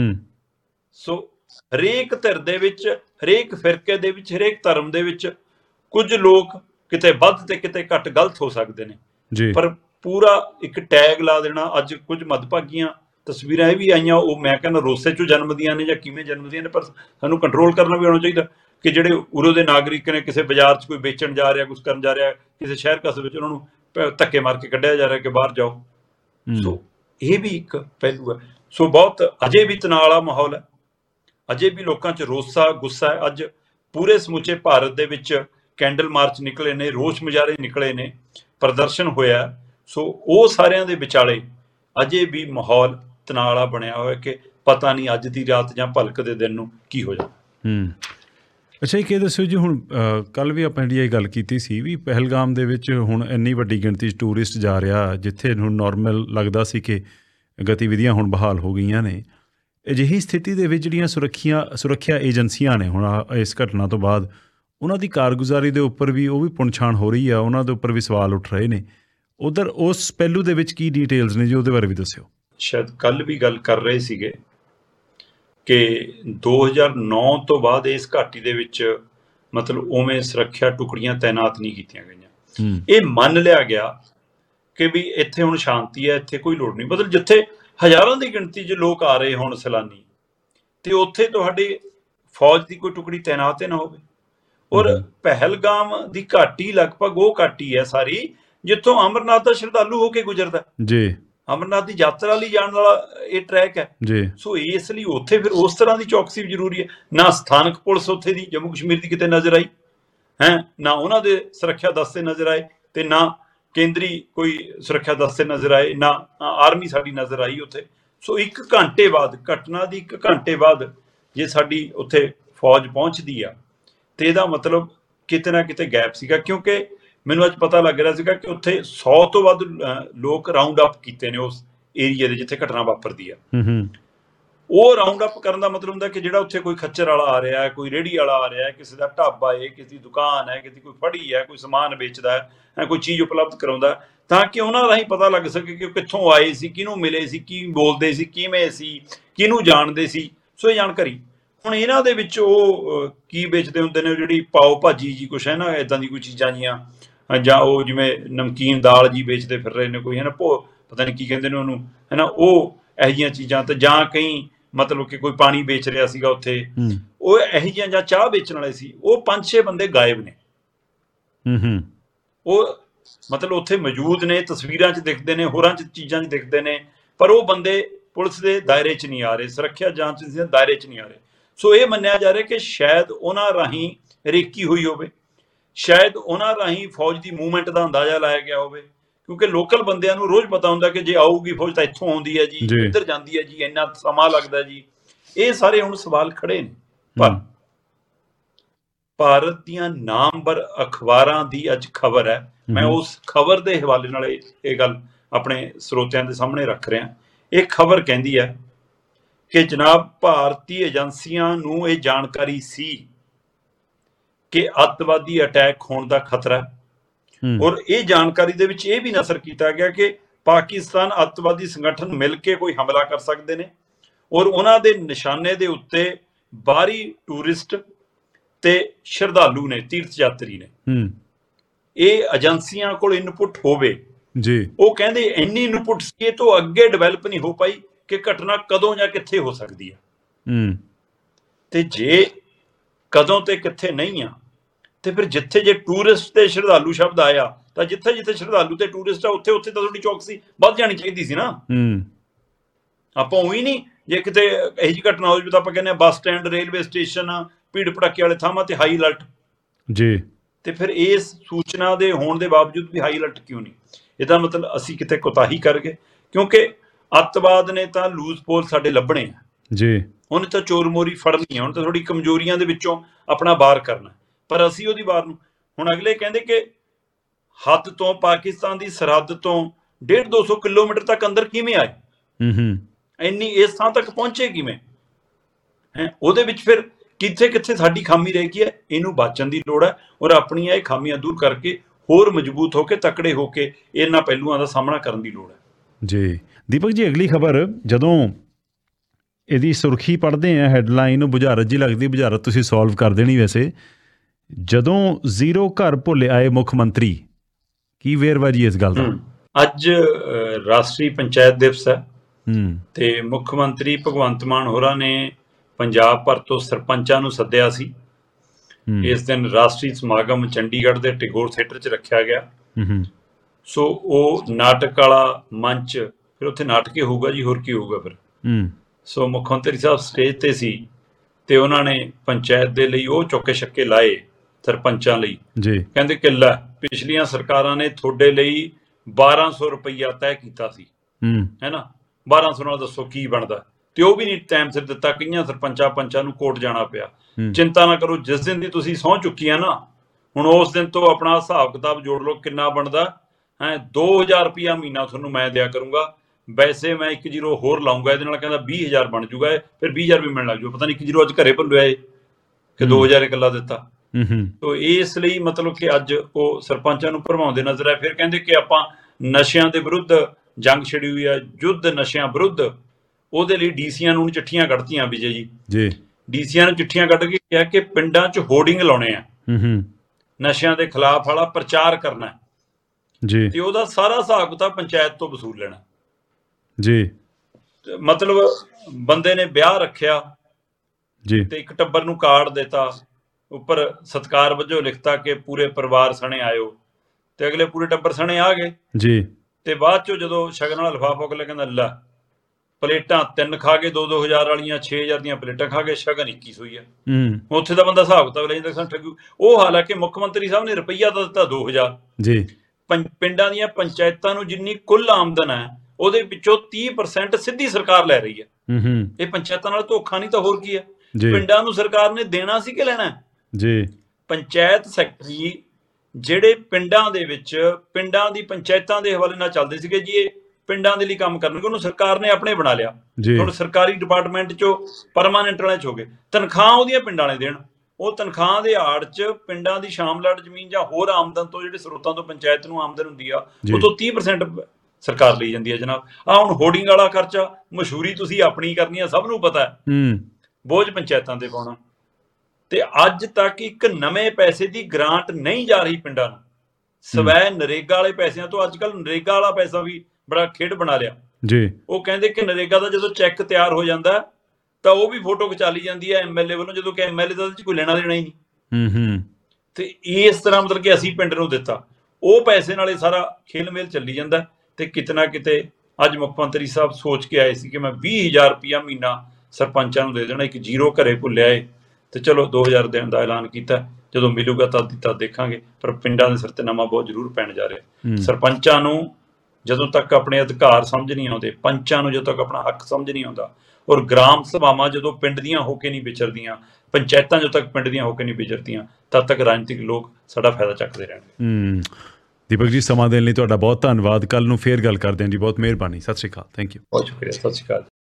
ਸੋ ਹਰੇਕ ਧਿਰ ਦੇ ਵਿੱਚ, ਹਰੇਕ ਫਿਰਕੇ ਦੇ ਵਿੱਚ, ਹਰੇਕ ਧਰਮ ਦੇ ਵਿੱਚ ਕੁਝ ਲੋਕ ਕਿਤੇ ਵੱਧ ਤੇ ਕਿਤੇ ਘੱਟ ਗਲਤ ਹੋ ਸਕਦੇ ਨੇ, ਪਰ ਪੂਰਾ ਇੱਕ ਟੈਗ ਲਾ ਦੇਣਾ। ਅੱਜ ਕੁਝ ਮੱਧਭਾਗੀਆਂ ਤਸਵੀਰਾਂ ਇਹ ਵੀ ਆਈਆਂ, ਉਹ ਮੈਂ ਕਹਿੰਦਾ ਰੋਸੇ ਚੋਂ ਜਨਮਦੀਆਂ ਨੇ ਜਾਂ ਕਿਵੇਂ ਜਨਮਦੀਆਂ ਨੇ, ਪਰ ਸਾਨੂੰ ਕੰਟਰੋਲ ਕਰਨਾ ਵੀ ਆਉਣਾ ਚਾਹੀਦਾ ਕਿ ਜਿਹੜੇ ਉਰੋਂ ਦੇ ਨਾਗਰਿਕ ਨੇ, ਕਿਸੇ ਬਾਜ਼ਾਰ 'ਚ ਕੋਈ ਵੇਚਣ ਜਾ ਰਿਹਾ, ਕੁਛ ਕਰਨ ਜਾ ਰਿਹਾ, ਕਿਸੇ ਸ਼ਹਿਰ ਕਸਬੇ ਵਿੱਚ, ਉਹਨਾਂ ਨੂੰ ਧੱਕੇ ਮਾਰ ਕੇ ਕੱਢਿਆ ਜਾ ਰਿਹਾ ਕਿ ਬਾਹਰ ਜਾਓ। ਸੋ ਇਹ ਵੀ ਇੱਕ ਪਹਿਲੂ ਹੈ। ਸੋ ਬਹੁਤ ਅਜੇ ਵੀ ਤਣਾਅ ਵਾਲਾ ਮਾਹੌਲ ਹੈ, ਅਜੇ ਵੀ ਲੋਕਾਂ 'ਚ ਰੋਸਾ, ਗੁੱਸਾ ਹੈ। ਅੱਜ ਪੂਰੇ ਸਮੁੱਚੇ ਭਾਰਤ ਦੇ ਵਿੱਚ ਕੈਂਡਲ ਮਾਰਚ ਨਿਕਲੇ ਨੇ, ਰੋਸ ਮੁਜ਼ਾਹਰੇ ਨਿਕਲੇ ਨੇ, ਪ੍ਰਦਰਸ਼ਨ ਹੋਇਆ। ਸੋ ਉਹ ਸਾਰਿਆਂ ਦੇ ਵਿਚਾਲੇ ਅਜੇ ਵੀ ਮਾਹੌਲ ਤਣਾਅ ਵਾਲਾ ਬਣਿਆ ਹੋਇਆ ਕਿ ਪਤਾ ਨਹੀਂ ਅੱਜ ਦੀ ਰਾਤ ਜਾਂ ਭਲਕ ਦੇ ਦਿਨ ਨੂੰ ਕੀ ਹੋ ਜਾਣਾ। ਹੂੰ ਅੱਛਾ ਇਹ ਦੱਸੋ ਜੀ, ਹੁਣ ਕੱਲ੍ਹ ਵੀ ਆਪਾਂ ਇੰਡੀਆ ਇਹ ਗੱਲ ਕੀਤੀ ਸੀ ਵੀ ਪਹਿਲਗਾਮ ਦੇ ਵਿੱਚ ਹੁਣ ਇੰਨੀ ਵੱਡੀ ਗਿਣਤੀ 'ਚ ਟੂਰਿਸਟ ਜਾ ਰਿਹਾ, ਜਿੱਥੇ ਹੁਣ ਨੋਰਮਲ ਲੱਗਦਾ ਸੀ ਕਿ ਗਤੀਵਿਧੀਆਂ ਹੁਣ ਬਹਾਲ ਹੋ ਗਈਆਂ ਨੇ। ਅਜਿਹੀ ਸਥਿਤੀ ਦੇ ਵਿੱਚ ਜਿਹੜੀਆਂ ਸੁਰੱਖਿਆ ਸੁਰੱਖਿਆ ਏਜੰਸੀਆਂ ਨੇ ਹੁਣ ਇਸ ਘਟਨਾ ਤੋਂ ਬਾਅਦ, ਉਹਨਾਂ ਦੀ ਕਾਰਗੁਜ਼ਾਰੀ ਦੇ ਉੱਪਰ ਵੀ ਉਹ ਵੀ ਪੁਣਛਾਣ ਹੋ ਰਹੀ ਆ, ਉਹਨਾਂ ਦੇ ਉੱਪਰ ਵੀ ਸਵਾਲ ਉੱਠ ਰਹੇ ਨੇ। ਉੱਧਰ ਉਸ ਪਹਿਲੂ ਦੇ ਵਿੱਚ ਕੀ ਡੀਟੇਲਸ ਨੇ ਜੀ, ਉਹਦੇ ਬਾਰੇ ਵੀ ਦੱਸਿਓ। ਸ਼ਾਇਦ ਕੱਲ੍ਹ ਵੀ ਗੱਲ ਕਰ ਰਹੇ ਸੀਗੇ ਕਿ ਦੋ ਹਜ਼ਾਰ ਨੌ ਤੋਂ ਬਾਅਦ ਇਸ ਘਾਟੀ ਦੇ ਵਿੱਚ ਮਤਲਬ ਉਵੇਂ ਸੁਰੱਖਿਆ ਟੁਕੜੀਆਂ ਤਾਇਨਾਤ ਨਹੀਂ ਕੀਤੀਆਂ ਗਈਆਂ। ਇਹ ਮੰਨ ਲਿਆ ਗਿਆ ਕਿ ਵੀ ਇੱਥੇ ਹੁਣ ਸ਼ਾਂਤੀ ਹੈ, ਇੱਥੇ ਕੋਈ ਲੋੜ ਨਹੀਂ। ਮਤਲਬ ਜਿੱਥੇ ਹਜ਼ਾਰਾਂ ਦੀ ਗਿਣਤੀ 'ਚ ਲੋਕ ਆ ਰਹੇ ਹੋਣ ਸੈਲਾਨੀ, ਤੇ ਉੱਥੇ ਤੁਹਾਡੀ ਫੌਜ ਦੀ ਕੋਈ ਟੁਕੜੀ ਤਾਇਨਾਤ ਹੀ ਨਾ ਹੋਵੇ। ਔਰ ਪਹਿਲਗਾਮ ਦੀ ਘਾਟੀ ਲਗਭਗ ਉਹ ਘਾਟੀ ਹੈ ਸਾਰੀ ਜਿੱਥੋਂ ਅਮਰਨਾਥ ਦਾ ਸ਼ਰਧਾਲੂ ਹੋ ਕੇ ਗੁਜ਼ਰਦਾ ਜੀ। ਅਮਰਨਾਥ ਦੀ ਯਾਤਰਾ ਲਈ ਜਾਣ ਵਾਲਾ ਇਹ ਟਰੈਕ ਹੈ ਜੀ। ਸੋ ਇਸ ਲਈ ਉੱਥੇ ਫਿਰ ਉਸ ਤਰ੍ਹਾਂ ਦੀ ਚੌਕਸੀ ਵੀ ਜ਼ਰੂਰੀ ਹੈ। ਨਾ ਸਥਾਨਕ ਪੁਲਿਸ ਉੱਥੇ ਦੀ ਜੰਮੂ ਕਸ਼ਮੀਰ ਦੀ ਕਿਤੇ ਨਜ਼ਰ ਆਈ ਹੈ, ਨਾ ਉਹਨਾਂ ਦੇ ਸੁਰੱਖਿਆ ਦਸਤੇ ਨਜ਼ਰ ਆਏ, ਤੇ ਨਾ ਕੇਂਦਰੀ ਕੋਈ ਸੁਰੱਖਿਆ ਦਸਤੇ ਨਜ਼ਰ ਆਏ, ਨਾ ਆਰਮੀ ਸਾਡੀ ਨਜ਼ਰ ਆਈ ਉੱਥੇ। ਸੋ ਇੱਕ ਘੰਟੇ ਬਾਅਦ, ਘਟਨਾ ਦੀ ਇੱਕ ਘੰਟੇ ਬਾਅਦ ਜੇ ਸਾਡੀ ਉੱਥੇ ਫੌਜ ਪਹੁੰਚਦੀ ਆ, ਤੇ ਇਹਦਾ ਮਤਲਬ ਕਿਤੇ ਨਾ ਕਿਤੇ ਗੈਪ ਸੀਗਾ। ਕਿਉਂਕਿ ਮੈਨੂੰ ਅੱਜ ਪਤਾ ਲੱਗ ਰਿਹਾ ਸੀਗਾ ਕਿ ਉੱਥੇ ਸੌ ਤੋਂ ਵੱਧ ਲੋਕ ਰਾਉਂਡ ਅਪ ਕੀਤੇ ਨੇ ਉਸ ਏਰੀਏ ਦੇ ਜਿੱਥੇ ਘਟਨਾ ਵਾਪਰਦੀ ਆ। ਉਹ ਰਾਉਂਡ ਅਪ ਕਰਨ ਦਾ ਮਤਲਬ ਹੁੰਦਾ ਕਿ ਜਿਹੜਾ ਉੱਥੇ ਕੋਈ ਖੱਚਰ ਵਾਲਾ ਆ ਰਿਹਾ, ਕੋਈ ਰੇਹੜੀ ਵਾਲਾ ਆ ਰਿਹਾ, ਕਿਸੇ ਦਾ ਢਾਬਾ ਹੈ, ਕਿਸੇ ਦੀ ਦੁਕਾਨ ਹੈ, ਕਿਸੇ ਦੀ ਕੋਈ ਫੜੀ ਹੈ, ਕੋਈ ਸਮਾਨ ਵੇਚਦਾ ਹੈ, ਕੋਈ ਚੀਜ਼ ਉਪਲਬਧ ਕਰਾਉਂਦਾ, ਤਾਂ ਕਿ ਉਹਨਾਂ ਰਾਹੀਂ ਪਤਾ ਲੱਗ ਸਕੇ ਕਿ ਉਹ ਕਿੱਥੋਂ ਆਏ ਸੀ, ਕਿਹਨੂੰ ਮਿਲੇ ਸੀ, ਕੀ ਬੋਲਦੇ ਸੀ, ਕਿਵੇਂ ਸੀ, ਕਿਹਨੂੰ ਜਾਣਦੇ ਸੀ। ਸੋ ਇਹ ਜਾਣਕਾਰੀ ਹੁਣ ਇਹਨਾਂ ਦੇ ਵਿੱਚ ਉਹ ਕੀ ਵੇਚਦੇ ਹੁੰਦੇ ਨੇ, ਜਿਹੜੀ ਪਾਓ ਭਾਜੀ ਜੀ ਕੁਛ ਹੈ ਨਾ, ਇੱਦਾਂ ਦੀ ਕੋਈ ਚੀਜ਼ਾਂ ਜੀਆਂ, ਜਾਂ ਉਹ ਜਿਵੇਂ ਨਮਕੀਨ ਦਾਲ ਜੀ ਵੇਚਦੇ ਫਿਰ ਰਹੇ ਨੇ ਕੋਈ, ਹੈ ਨਾ, ਭੋ ਪਤਾ ਨਹੀਂ ਕੀ ਕਹਿੰਦੇ ਨੇ ਉਹਨੂੰ, ਹੈ ਨਾ, ਉਹ ਇਹੋ ਜਿਹੀਆਂ ਚੀਜ਼ਾਂ। ਤੇ ਜਾਂ ਕਈ ਮਤਲਬ ਕਿ ਕੋਈ ਪਾਣੀ ਵੇਚ ਰਿਹਾ ਸੀਗਾ ਉੱਥੇ, ਉਹ ਇਹੋ ਜਿਹੀਆਂ, ਜਾਂ ਚਾਹ ਵੇਚਣ ਵਾਲੇ ਸੀ। ਉਹ ਪੰਜ ਛੇ ਬੰਦੇ ਗਾਇਬ ਨੇ। ਉਹ ਮਤਲਬ ਉੱਥੇ ਮੌਜੂਦ ਨੇ, ਤਸਵੀਰਾਂ 'ਚ ਦਿਖਦੇ ਨੇ, ਹੋਰਾਂ 'ਚ ਚੀਜ਼ਾਂ 'ਚ ਦਿਖਦੇ ਨੇ, ਪਰ ਉਹ ਬੰਦੇ ਪੁਲਿਸ ਦੇ ਦਾਇਰੇ 'ਚ ਨਹੀਂ ਆ ਰਹੇ, ਸੁਰੱਖਿਆ ਜਾਂਚ ਦੇ ਦਾਇਰੇ 'ਚ ਨਹੀਂ ਆ ਰਹੇ। ਸੋ ਇਹ ਮੰਨਿਆ ਜਾ ਰਿਹਾ ਕਿ ਸ਼ਾਇਦ ਉਹਨਾਂ ਰਾਹੀਂ ਰੇਕੀ ਹੋਈ ਹੋਵੇ, ਸ਼ਾਇਦ ਉਹਨਾਂ ਰਾਹੀਂ ਫੌਜ ਦੀ ਮੂਵਮੈਂਟ ਦਾ ਅੰਦਾਜ਼ਾ ਲਾਇਆ ਗਿਆ ਹੋਵੇ। ਕਿਉਂਕਿ ਲੋਕਲ ਬੰਦਿਆਂ ਨੂੰ ਰੋਜ਼ ਪਤਾ ਹੁੰਦਾ ਕਿ ਜੇ ਆਊਗੀ ਫੌਜ ਤਾਂ ਇੱਥੋਂ ਆਉਂਦੀ ਹੈ ਜੀ, ਇੱਧਰ ਜਾਂਦੀ ਹੈ ਜੀ, ਇੰਨਾ ਸਮਾਂ ਲੱਗਦਾ ਜੀ। ਇਹ ਸਾਰੇ ਹੁਣ ਸਵਾਲ ਖੜੇ ਨੇ। ਪਰ ਭਾਰਤ ਦੀਆਂ ਨਾਮਵਰ ਅਖਬਾਰਾਂ ਦੀ ਅੱਜ ਖਬਰ ਹੈ, ਮੈਂ ਉਸ ਖਬਰ ਦੇ ਹਵਾਲੇ ਨਾਲ ਇਹ ਗੱਲ ਆਪਣੇ ਸਰੋਤਿਆਂ ਦੇ ਸਾਹਮਣੇ ਰੱਖ ਰਿਹਾ। ਇਹ ਖਬਰ ਕਹਿੰਦੀ ਹੈ ਕਿ ਜਨਾਬ ਭਾਰਤੀ ਏਜੰਸੀਆਂ ਨੂੰ ਇਹ ਜਾਣਕਾਰੀ ਸੀ ਕਿ ਅੱਤਵਾਦੀ ਅਟੈਕ ਹੋਣ ਦਾ ਖਤਰਾ ਹੈ, ਔਰ ਇਹ ਜਾਣਕਾਰੀ ਦੇ ਵਿੱਚ ਇਹ ਵੀ ਨਸਰ ਕੀਤਾ ਗਿਆ ਕਿ ਪਾਕਿਸਤਾਨ ਅੱਤਵਾਦੀ ਸੰਗਠਨ ਮਿਲ ਕੇ ਕੋਈ ਹਮਲਾ ਕਰ ਸਕਦੇ ਨੇ, ਔਰ ਉਹਨਾਂ ਦੇ ਨਿਸ਼ਾਨੇ ਦੇ ਉੱਤੇ ਬਾਹਰੀ ਟੂਰਿਸਟ ਤੇ ਸ਼ਰਧਾਲੂ ਨੇ, ਤੀਰਥ ਯਾਤਰੀ ਨੇ। ਇਹ ਏਜੰਸੀਆਂ ਕੋਲ ਇਨਪੁਟ ਹੋਵੇ ਜੀ। ਉਹ ਕਹਿੰਦੇ ਇੰਨੀ ਇਨਪੁਟ ਸੀ, ਇਹ ਤੋਂ ਅੱਗੇ ਡਿਵੈਲਪ ਨਹੀਂ ਹੋ ਪਾਈ ਕਿ ਘਟਨਾ ਕਦੋਂ ਜਾਂ ਕਿੱਥੇ ਹੋ ਸਕਦੀ ਆ। ਤੇ ਜੇ ਕਦੋਂ ਤੇ ਕਿੱਥੇ ਨਹੀਂ ਆ, ਤੇ ਫਿਰ ਜਿੱਥੇ ਜੇ ਟੂਰਿਸਟ ਤੇ ਸ਼ਰਧਾਲੂ ਸ਼ਬਦ ਆਇਆ, ਤਾਂ ਜਿੱਥੇ ਜਿੱਥੇ ਸ਼ਰਧਾਲੂ ਤੇ ਟੂਰਿਸਟ ਆ, ਉੱਥੇ ਉੱਥੇ ਤਾਂ ਤੁਹਾਡੀ ਚੌਕਸੀ ਵੱਧ ਜਾਣੀ ਚਾਹੀਦੀ ਸੀ ਨਾ। ਆਪਾਂ ਉਹੀ ਨਹੀਂ, ਜੇ ਕਿਤੇ ਇਹੋ ਜਿਹੀ ਘਟਨਾ ਹੋ ਜਾਵੇ ਤਾਂ ਆਪਾਂ ਕਹਿੰਦੇ ਹਾਂ ਬੱਸ ਸਟੈਂਡ, ਰੇਲਵੇ ਸਟੇਸ਼ਨ, ਭੀੜ ਭੜੱਕੇ ਵਾਲੇ ਥਾਵਾਂ ਤੇ ਹਾਈ ਅਲਰਟ ਜੀ। ਤੇ ਫਿਰ ਇਸ ਸੂਚਨਾ ਦੇ ਹੋਣ ਦੇ ਬਾਵਜੂਦ ਵੀ ਹਾਈ ਅਲਰਟ ਕਿਉਂ ਨਹੀਂ? ਇਹਦਾ ਮਤਲਬ ਅਸੀਂ ਕਿਤੇ ਕੋਤਾਹੀ ਕਰ ਗਏ, ਕਿਉਂਕਿ ਅੱਤਵਾਦ ਨੇ ਤਾਂ ਲੂਜ਼ ਪੋਲ ਸਾਡੇ ਲੱਭਣੇ ਆ ਜੀ। ਉਹਨੇ ਤਾਂ ਚੋਰ ਮੋਰੀ ਫੜਨੀ ਆ, ਹੁਣ ਤਾਂ ਥੋੜੀ ਕਮਜ਼ੋਰੀਆਂ ਦੇ ਵਿੱਚੋਂ ਆਪਣਾ ਵਾਰ ਕਰਨਾ, ਪਰ ਅਸੀਂ ਉਹਦੀ ਵਾਰ ਨੂੰ ਹੁਣ ਅਗਲੇ ਕਹਿੰਦੇ ਕਿ ਹੱਦ ਤੋਂ, ਪਾਕਿਸਤਾਨ ਦੀ ਸਰਹੱਦ ਤੋਂ ਡੇਢ ਦੋ ਸੌ ਕਿਲੋਮੀਟਰ ਤੱਕ ਅੰਦਰ ਕਿਵੇਂ ਆਏ, ਇੰਨੀ ਇਸ ਥਾਂ ਤੱਕ ਪਹੁੰਚੇ ਕਿਵੇਂ ਹੈ? ਉਹਦੇ ਵਿੱਚ ਫਿਰ ਕਿੱਥੇ ਕਿੱਥੇ ਸਾਡੀ ਖਾਮੀ ਰਹਿ ਗਈ ਹੈ, ਇਹਨੂੰ ਬਾਚਣ ਦੀ ਲੋੜ ਹੈ, ਔਰ ਆਪਣੀਆਂ ਇਹ ਖਾਮੀਆਂ ਦੂਰ ਕਰਕੇ ਹੋਰ ਮਜ਼ਬੂਤ ਹੋ ਕੇ, ਤਕੜੇ ਹੋ ਕੇ ਇਹਨਾਂ ਪਹਿਲੂਆਂ ਦਾ ਸਾਹਮਣਾ ਕਰਨ ਦੀ ਲੋੜ ਹੈ ਜੀ। ਦੀਪਕ ਜੀ, ਅਗਲੀ ਖਬਰ, ਜਦੋਂ ਇਹਦੀ ਸੁਰਖੀ ਪੜ੍ਹਦੇ ਆ, ਹੈਡਲਾਈਨ ਬੁਝਾਰਤ ਜੀ ਲੱਗਦੀ, ਬੁਝਾਰਤ ਤੁਸੀਂ ਸੋਲਵ ਕਰ ਦੇਣੀ ਵੈਸੇ। ਜਦੋਂ ਜ਼ੀਰੋ ਘਰ ਭੁੱਲ ਆਏ ਮੁੱਖ ਮੰਤਰੀ, ਕੀ ਵੇਰਵਾ ਜੀ ਇਸ ਗੱਲ ਦਾ? ਅੱਜ ਰਾਸ਼ਟਰੀ ਪੰਚਾਇਤ ਦਿਵਸ ਹੈ, ਤੇ ਮੁੱਖ ਮੰਤਰੀ ਭਗਵੰਤ ਮਾਨ ਹੋਰਾਂ ਨੇ ਪੰਜਾਬ ਭਰ ਤੋਂ ਸਰਪੰਚਾਂ ਨੂੰ ਸੱਦਿਆ ਸੀ। ਇਸ ਦਿਨ ਰਾਸ਼ਟਰੀ ਸਮਾਗਮ ਚੰਡੀਗੜ੍ਹ ਦੇ ਟੈਗੋਰ ਥੀਏਟਰ 'ਚ ਰੱਖਿਆ ਗਿਆ। ਸੋ ਉਹ ਨਾਟਕ ਵਾਲਾ ਮੰਚ, ਫਿਰ ਉੱਥੇ ਨਾਟਕ ਹੀ ਹੋਊਗਾ ਜੀ, ਹੋਰ ਕੀ ਹੋਊਗਾ ਫਿਰ। ਸੋ ਮੁੱਖ ਮੰਤਰੀ ਸਾਹਿਬ ਸਟੇਜ ਤੇ ਸੀ, ਤੇ ਉਹਨਾਂ ਨੇ ਪੰਚਾਇਤ ਦੇ ਲਈ ਉਹ ਚੌਕੇ ਛੱਕੇ ਲਾਏ ਸਰਪੰਚਾਂ ਲਈ ਜੀ। ਕਹਿੰਦੇ ਕਿ ਲੈ, ਪਿਛਲੀਆਂ ਸਰਕਾਰਾਂ ਨੇ ਤੁਹਾਡੇ ਲਈ ਬਾਰਾਂ ਸੌ ਰੁਪਈਆ ਤੈਅ ਕੀਤਾ ਸੀ, ਹੂੰ ਹੈ ਨਾ। ਬਾਰਾਂ ਸੌ ਨਾਲ ਦੱਸੋ ਕੀ ਬਣਦਾ, ਤੇ ਉਹ ਵੀ ਨਹੀਂ ਟਾਈਮ ਸਿਰ ਦਿੱਤਾ। ਕਈਆਂ ਸਰਪੰਚਾਂ ਪੰਚਾਂ ਨੂੰ ਕੋਰਟ ਜਾਣਾ ਪਿਆ। ਹੂੰ ਚਿੰਤਾ ਨਾ ਕਰੋ, ਜਿਸ ਦਿਨ ਦੀ ਤੁਸੀਂ ਸਹੁੰ ਚੁੱਕੀ ਆ ਨਾ, ਹੁਣ ਉਸ ਦਿਨ ਤੋਂ ਆਪਣਾ ਹਿਸਾਬ ਕਿਤਾਬ ਜੋੜ ਲਓ ਕਿੰਨਾ ਬਣਦਾ ਹੈ। ਦੋ ਹਜ਼ਾਰ ਰੁਪਈਆ ਮਹੀਨਾ ਤੁਹਾਨੂੰ ਮੈਂ ਦਿਆ ਕਰੂੰਗਾ। ਵੈਸੇ ਮੈਂ ਇੱਕ ਜੀਰੋ ਹੋਰ ਲਾਊਂਗਾ ਇਹਦੇ ਨਾਲ, ਕਹਿੰਦਾ ਵੀਹ ਹਜ਼ਾਰ ਬਣ ਜੂਗਾ ਇਹ, ਫਿਰ ਵੀਹ ਹਜ਼ਾਰ ਵੀ ਮਿਲਣ ਲੱਗ ਜੂ। ਪਤਾ ਨਹੀਂ ਇੱਕ ਜੀਰੋ ਅੱਜ ਘਰੇ ਭੁੱਲਿਆ ਇਹ ਕਿ ਦੋ ਹਜ਼ਾਰ ਇਕੱਲਾ ਦਿੱਤਾ। ਹੂੰ ਹੂੰ ਤੋ ਇਸ ਲਈ ਮਤਲਬ ਕਿ ਅੱਜ ਉਹ ਸਰਪੰਚਾਂ ਨੂੰ ਭਰਮਾਉਂਦੇ ਨਜ਼ਰ ਆਏ। ਫਿਰ ਕਹਿੰਦੇ ਕਿ ਆਪਾਂ ਨਸ਼ਿਆਂ ਦੇ ਵਿਰੁੱਧ ਜੰਗ ਛਿੜੀ ਹੋਈ ਆ, ਯੁੱਧ ਨਸ਼ਿਆਂ ਵਿਰੁੱਧ। ਉਹਦੇ ਲਈ ਡੀਸੀਆਂ ਨੂੰ ਚਿੱਠੀਆਂ ਕੱਢਤੀਆਂ ਵਿਜੇ ਜੀ ਜੀ ਡੀਸੀਆਂ ਨੂੰ ਚਿੱਠੀਆਂ ਕੱਢ ਕੇ ਕਿਹਾ ਕਿ ਪਿੰਡਾਂ 'ਚ ਹੋਰਡਿੰਗ ਲਾਉਣੇ ਆ, ਹੂੰ ਹੂੰ ਨਸ਼ਿਆਂ ਦੇ ਖਿਲਾਫ ਵਾਲਾ ਪ੍ਰਚਾਰ ਕਰਨਾ ਜੀ ਤੇ ਉਹਦਾ ਸਾਰਾ ਹਿਸਾਬ ਕਿਤਾਬ ਪੰਚਾਇਤ ਤੋਂ ਵਸੂਲ ਲੈਣਾ ਜੀ। ਤੇ ਮਤਲਬ ਬੰਦੇ ਨੇ ਵਿਆਹ ਰੱਖਿਆ ਜੀ ਤੇ ਇੱਕ ਟੱਬਰ ਨੂੰ ਕਾਰਡ ਦਿੱਤਾ, ਉੱਪਰ ਸਤਿਕਾਰ ਵਜੋਂ ਲਿਖਤਾ ਕਿ ਪੂਰੇ ਪਰਿਵਾਰ ਸਣੇ ਆਇਓ, ਤੇ ਅਗਲੇ ਪੂਰੇ ਟੱਬਰ ਸਣੇ ਆ ਗਏ। ਜੀ ਤੇ ਬਾਅਦ ਚੋਂ ਜਦੋਂ ਸ਼ਗਨ ਵਾਲਾ ਲਿਫਾਫਾ ਅਗਲੇ ਕਹਿੰਦਾ ਲੈ ਪਲੇਟਾਂ ਤਿੰਨ ਖਾ ਗਏ, ਦੋ ਦੋ ਹਜ਼ਾਰ ਵਾਲੀਆਂ ਛੇ ਹਜ਼ਾਰ ਦੀਆਂ ਪਲੇਟਾਂ ਖਾ ਗਏ, ਸ਼ਗਨ ਇੱਕੀ ਸੌ ਹੀ ਆ। ਹੂੰ ਉੱਥੇ ਦਾ ਬੰਦਾ ਹਿਸਾਬ ਕਿਤਾਬ ਲੈ ਜਾਂਦਾ ਠੱਗੂ। ਉਹ ਹਾਲਾਂਕਿ ਮੁੱਖ ਮੰਤਰੀ ਸਾਹਿਬ ਨੇ ਰੁਪਈਆ ਤਾਂ ਦਿੱਤਾ ਦੋ ਹਜ਼ਾਰ। ਜੀ ਪਿੰਡਾਂ ਦੀਆਂ ਪੰਚਾਇਤਾਂ ਨੂੰ ਜਿੰਨੀ ਕੁੱਲ ਆਮਦਨ ਹੈ ਉਹਦੇ ਵਿੱਚੋਂ ਤੀਹ ਪਰਸੈਂਟ ਸਿੱਧੀ ਸਰਕਾਰ ਲੈ ਰਹੀ ਹੈ। ਹੂੰ ਹੂੰ ਇਹ ਪੰਚਾਇਤਾਂ ਨਾਲ ਧੋਖਾ ਨਹੀਂ ਤਾਂ ਹੋਰ ਕੀ ਹੈ। ਜੀ ਪਿੰਡਾਂ ਨੂੰ ਸਰਕਾਰ ਨੇ ਦੇਣਾ ਸੀ ਕਿ ਲੈਣਾ? ਜੀ ਪੰਚਾਇਤ ਸੈਕਟਰੀ ਜਿਹੜੇ ਪਿੰਡਾਂ ਦੇ ਵਿੱਚ ਪਿੰਡਾਂ ਦੀ ਪੰਚਾਇਤਾਂ ਦੇ ਹਵਾਲੇ ਨਾਲ ਚੱਲਦੇ ਸੀਗੇ ਜੀ, ਇਹ ਪਿੰਡਾਂ ਦੇ ਲਈ ਕੰਮ ਕਰਨਗੇ, ਉਹਨੂੰ ਸਰਕਾਰ ਨੇ ਆਪਣੇ ਬਣਾ ਲਿਆ। ਜੀ ਹੁਣ ਸਰਕਾਰੀ ਡਿਪਾਰਟਮੈਂਟ ਚੋਂ ਪਰਮਾਨੈਂਟ ਵਾਲੇ ਚ ਹੋ ਗਏ। ਤਨਖਾਹ ਉਹਦੀਆਂ ਪਿੰਡਾਂ ਵਾਲੇ ਦੇਣ। ਉਹ ਤਨਖਾਹ ਦੇ ਆੜ ਚ ਪਿੰਡਾਂ ਦੀ ਸ਼ਾਮਲਾਟ ਜ਼ਮੀਨ ਜਾਂ ਹੋਰ ਆਮਦਨ ਤੋਂ ਜਿਹੜੇ ਸਰੋਤਾਂ ਤੋਂ ਪੰਚਾਇਤ ਨੂੰ ਆਮਦਨ ਹੁੰਦੀ ਆ ਉਹ ਤੋਂ ਤੀਹ ਪਰਸੈਂਟ ਸਰਕਾਰ ਲਈ ਜਾਂਦੀ ਹੈ ਜਨਾਬ। ਆਹ ਹੁਣ ਹੋਰਡਿੰਗ ਵਾਲਾ ਖਰਚਾ ਮਸ਼ਹੂਰੀ ਤੁਸੀਂ ਆਪਣੀ ਕਰਨੀ ਆ, ਸਭ ਨੂੰ ਪਤਾ ਹੈ, ਹੂੰ ਬੋਝ ਪੰਚਾਇਤਾਂ ਤੇ ਪਾਉਣਾ। ਤੇ ਅੱਜ ਤੱਕ ਇੱਕ ਨਵੇਂ ਪੈਸੇ ਦੀ ਗ੍ਰਾਂਟ ਨਹੀਂ ਜਾ ਰਹੀ ਪਿੰਡਾਂ ਨੂੰ। ਸਵੈ ਨਰੇਗਾ ਵਾਲੇ ਪੈਸਿਆਂ ਤੋਂ ਅੱਜ ਕੱਲ੍ਹ ਨਰੇਗਾ ਵਾਲਾ ਪੈਸਾ ਵੀ ਬੜਾ ਖੇਡ ਬਣਾ ਲਿਆ ਜੀ। ਉਹ ਕਹਿੰਦੇ ਕਿ ਨਰੇਗਾ ਦਾ ਜਦੋਂ ਚੈੱਕ ਤਿਆਰ ਹੋ ਜਾਂਦਾ ਤਾਂ ਉਹ ਵੀ ਫੋਟੋ ਖਿਚਾ ਲਈ ਜਾਂਦੀ ਹੈ ਐਮਐਲਏ ਵੱਲੋਂ, ਜਦੋਂ ਕਿ ਐਮਐਲਏ ਦਾ ਕੋਈ ਲੈਣਾ ਦੇਣਾ ਹੀ ਨਹੀਂ। ਹੂੰ ਹੂੰ ਤੇ ਇਸ ਤਰ੍ਹਾਂ ਮਤਲਬ ਕਿ ਅਸੀਂ ਪਿੰਡ ਨੂੰ ਦਿੱਤਾ, ਉਹ ਪੈਸੇ ਨਾਲ ਇਹ ਸਾਰਾ ਖੇਲ ਮੇਲ ਚੱਲੀ ਜਾਂਦਾ। ਤੇ ਕਿਤੇ ਨਾ ਕਿਤੇ ਅੱਜ ਮੁੱਖ ਮੰਤਰੀ ਸਾਹਿਬ ਸੋਚ ਕੇ ਆਏ ਸੀ ਕਿ ਮੈਂ ਵੀਹ ਹਜ਼ਾਰ ਰੁਪਇਆ ਮਹੀਨਾ ਸਰਪੰਚਾਂ ਨੂੰ ਦੇ ਦੇਣਾ। ਇੱਕ ਜੀਰੋ ਘਰੇ ਭੁੱਲਿਆ ਏ ਤੇ ਚਲੋ ਦੋ ਹਜ਼ਾਰ ਦੇਣ ਦਾ ਐਲਾਨ ਕੀਤਾ। ਜਦੋਂ ਮਿਲੂਗਾ ਤਾਂ ਦਿੱਤਾ ਦੇਖਾਂਗੇ, ਪਰ ਪਿੰਡਾਂ ਦੇ ਸਿਰ ਤੇ ਨਵਾਂ ਬਹੁਤ ਜ਼ਰੂਰ ਪੈਣ ਜਾ ਰਿਹਾ। ਸਰਪੰਚਾਂ ਨੂੰ ਜਦੋਂ ਤੱਕ ਆਪਣੇ ਅਧਿਕਾਰ ਸਮਝ ਨਹੀਂ ਆਉਂਦੇ, ਪੰਚਾਂ ਨੂੰ ਜਦੋਂ ਤੱਕ ਆਪਣਾ ਹੱਕ ਸਮਝ ਨਹੀਂ ਆਉਂਦਾ, ਔਰ ਗ੍ਰਾਮ ਸਭਾਵਾਂ ਜਦੋਂ ਪਿੰਡ ਦੀਆਂ ਹੋ ਕੇ ਨਹੀਂ ਵਿਚਰਦੀਆਂ, ਪੰਚਾਇਤਾਂ ਜਦੋਂ ਤੱਕ ਪਿੰਡ ਦੀਆਂ ਹੋ ਕੇ ਨਹੀਂ ਵਿਚਰਦੀਆਂ, ਤਦ ਤੱਕ ਰਾਜਨੀਤਿਕ ਲੋਕ ਸਾਡਾ ਫਾਇਦਾ ਚੱਕਦੇ ਰਹਿਣਗੇ। ਹੂੰ ਦੀਪਕ ਜੀ, ਸਮਾਂ ਦੇਣ ਲਈ ਤੁਹਾਡਾ ਬਹੁਤ ਧੰਨਵਾਦ। ਕੱਲ੍ਹ ਨੂੰ ਫੇਰ ਗੱਲ ਕਰਦੇ ਹਾਂ ਜੀ। ਬਹੁਤ ਮਿਹਰਬਾਨੀ। ਸਤਿ ਸ਼੍ਰੀ ਅਕਾਲ। Thank you. ਬਹੁਤ ਸ਼ੁਕਰੀਆ। ਸਤਿ ਸ਼੍ਰੀ ਅਕਾਲ।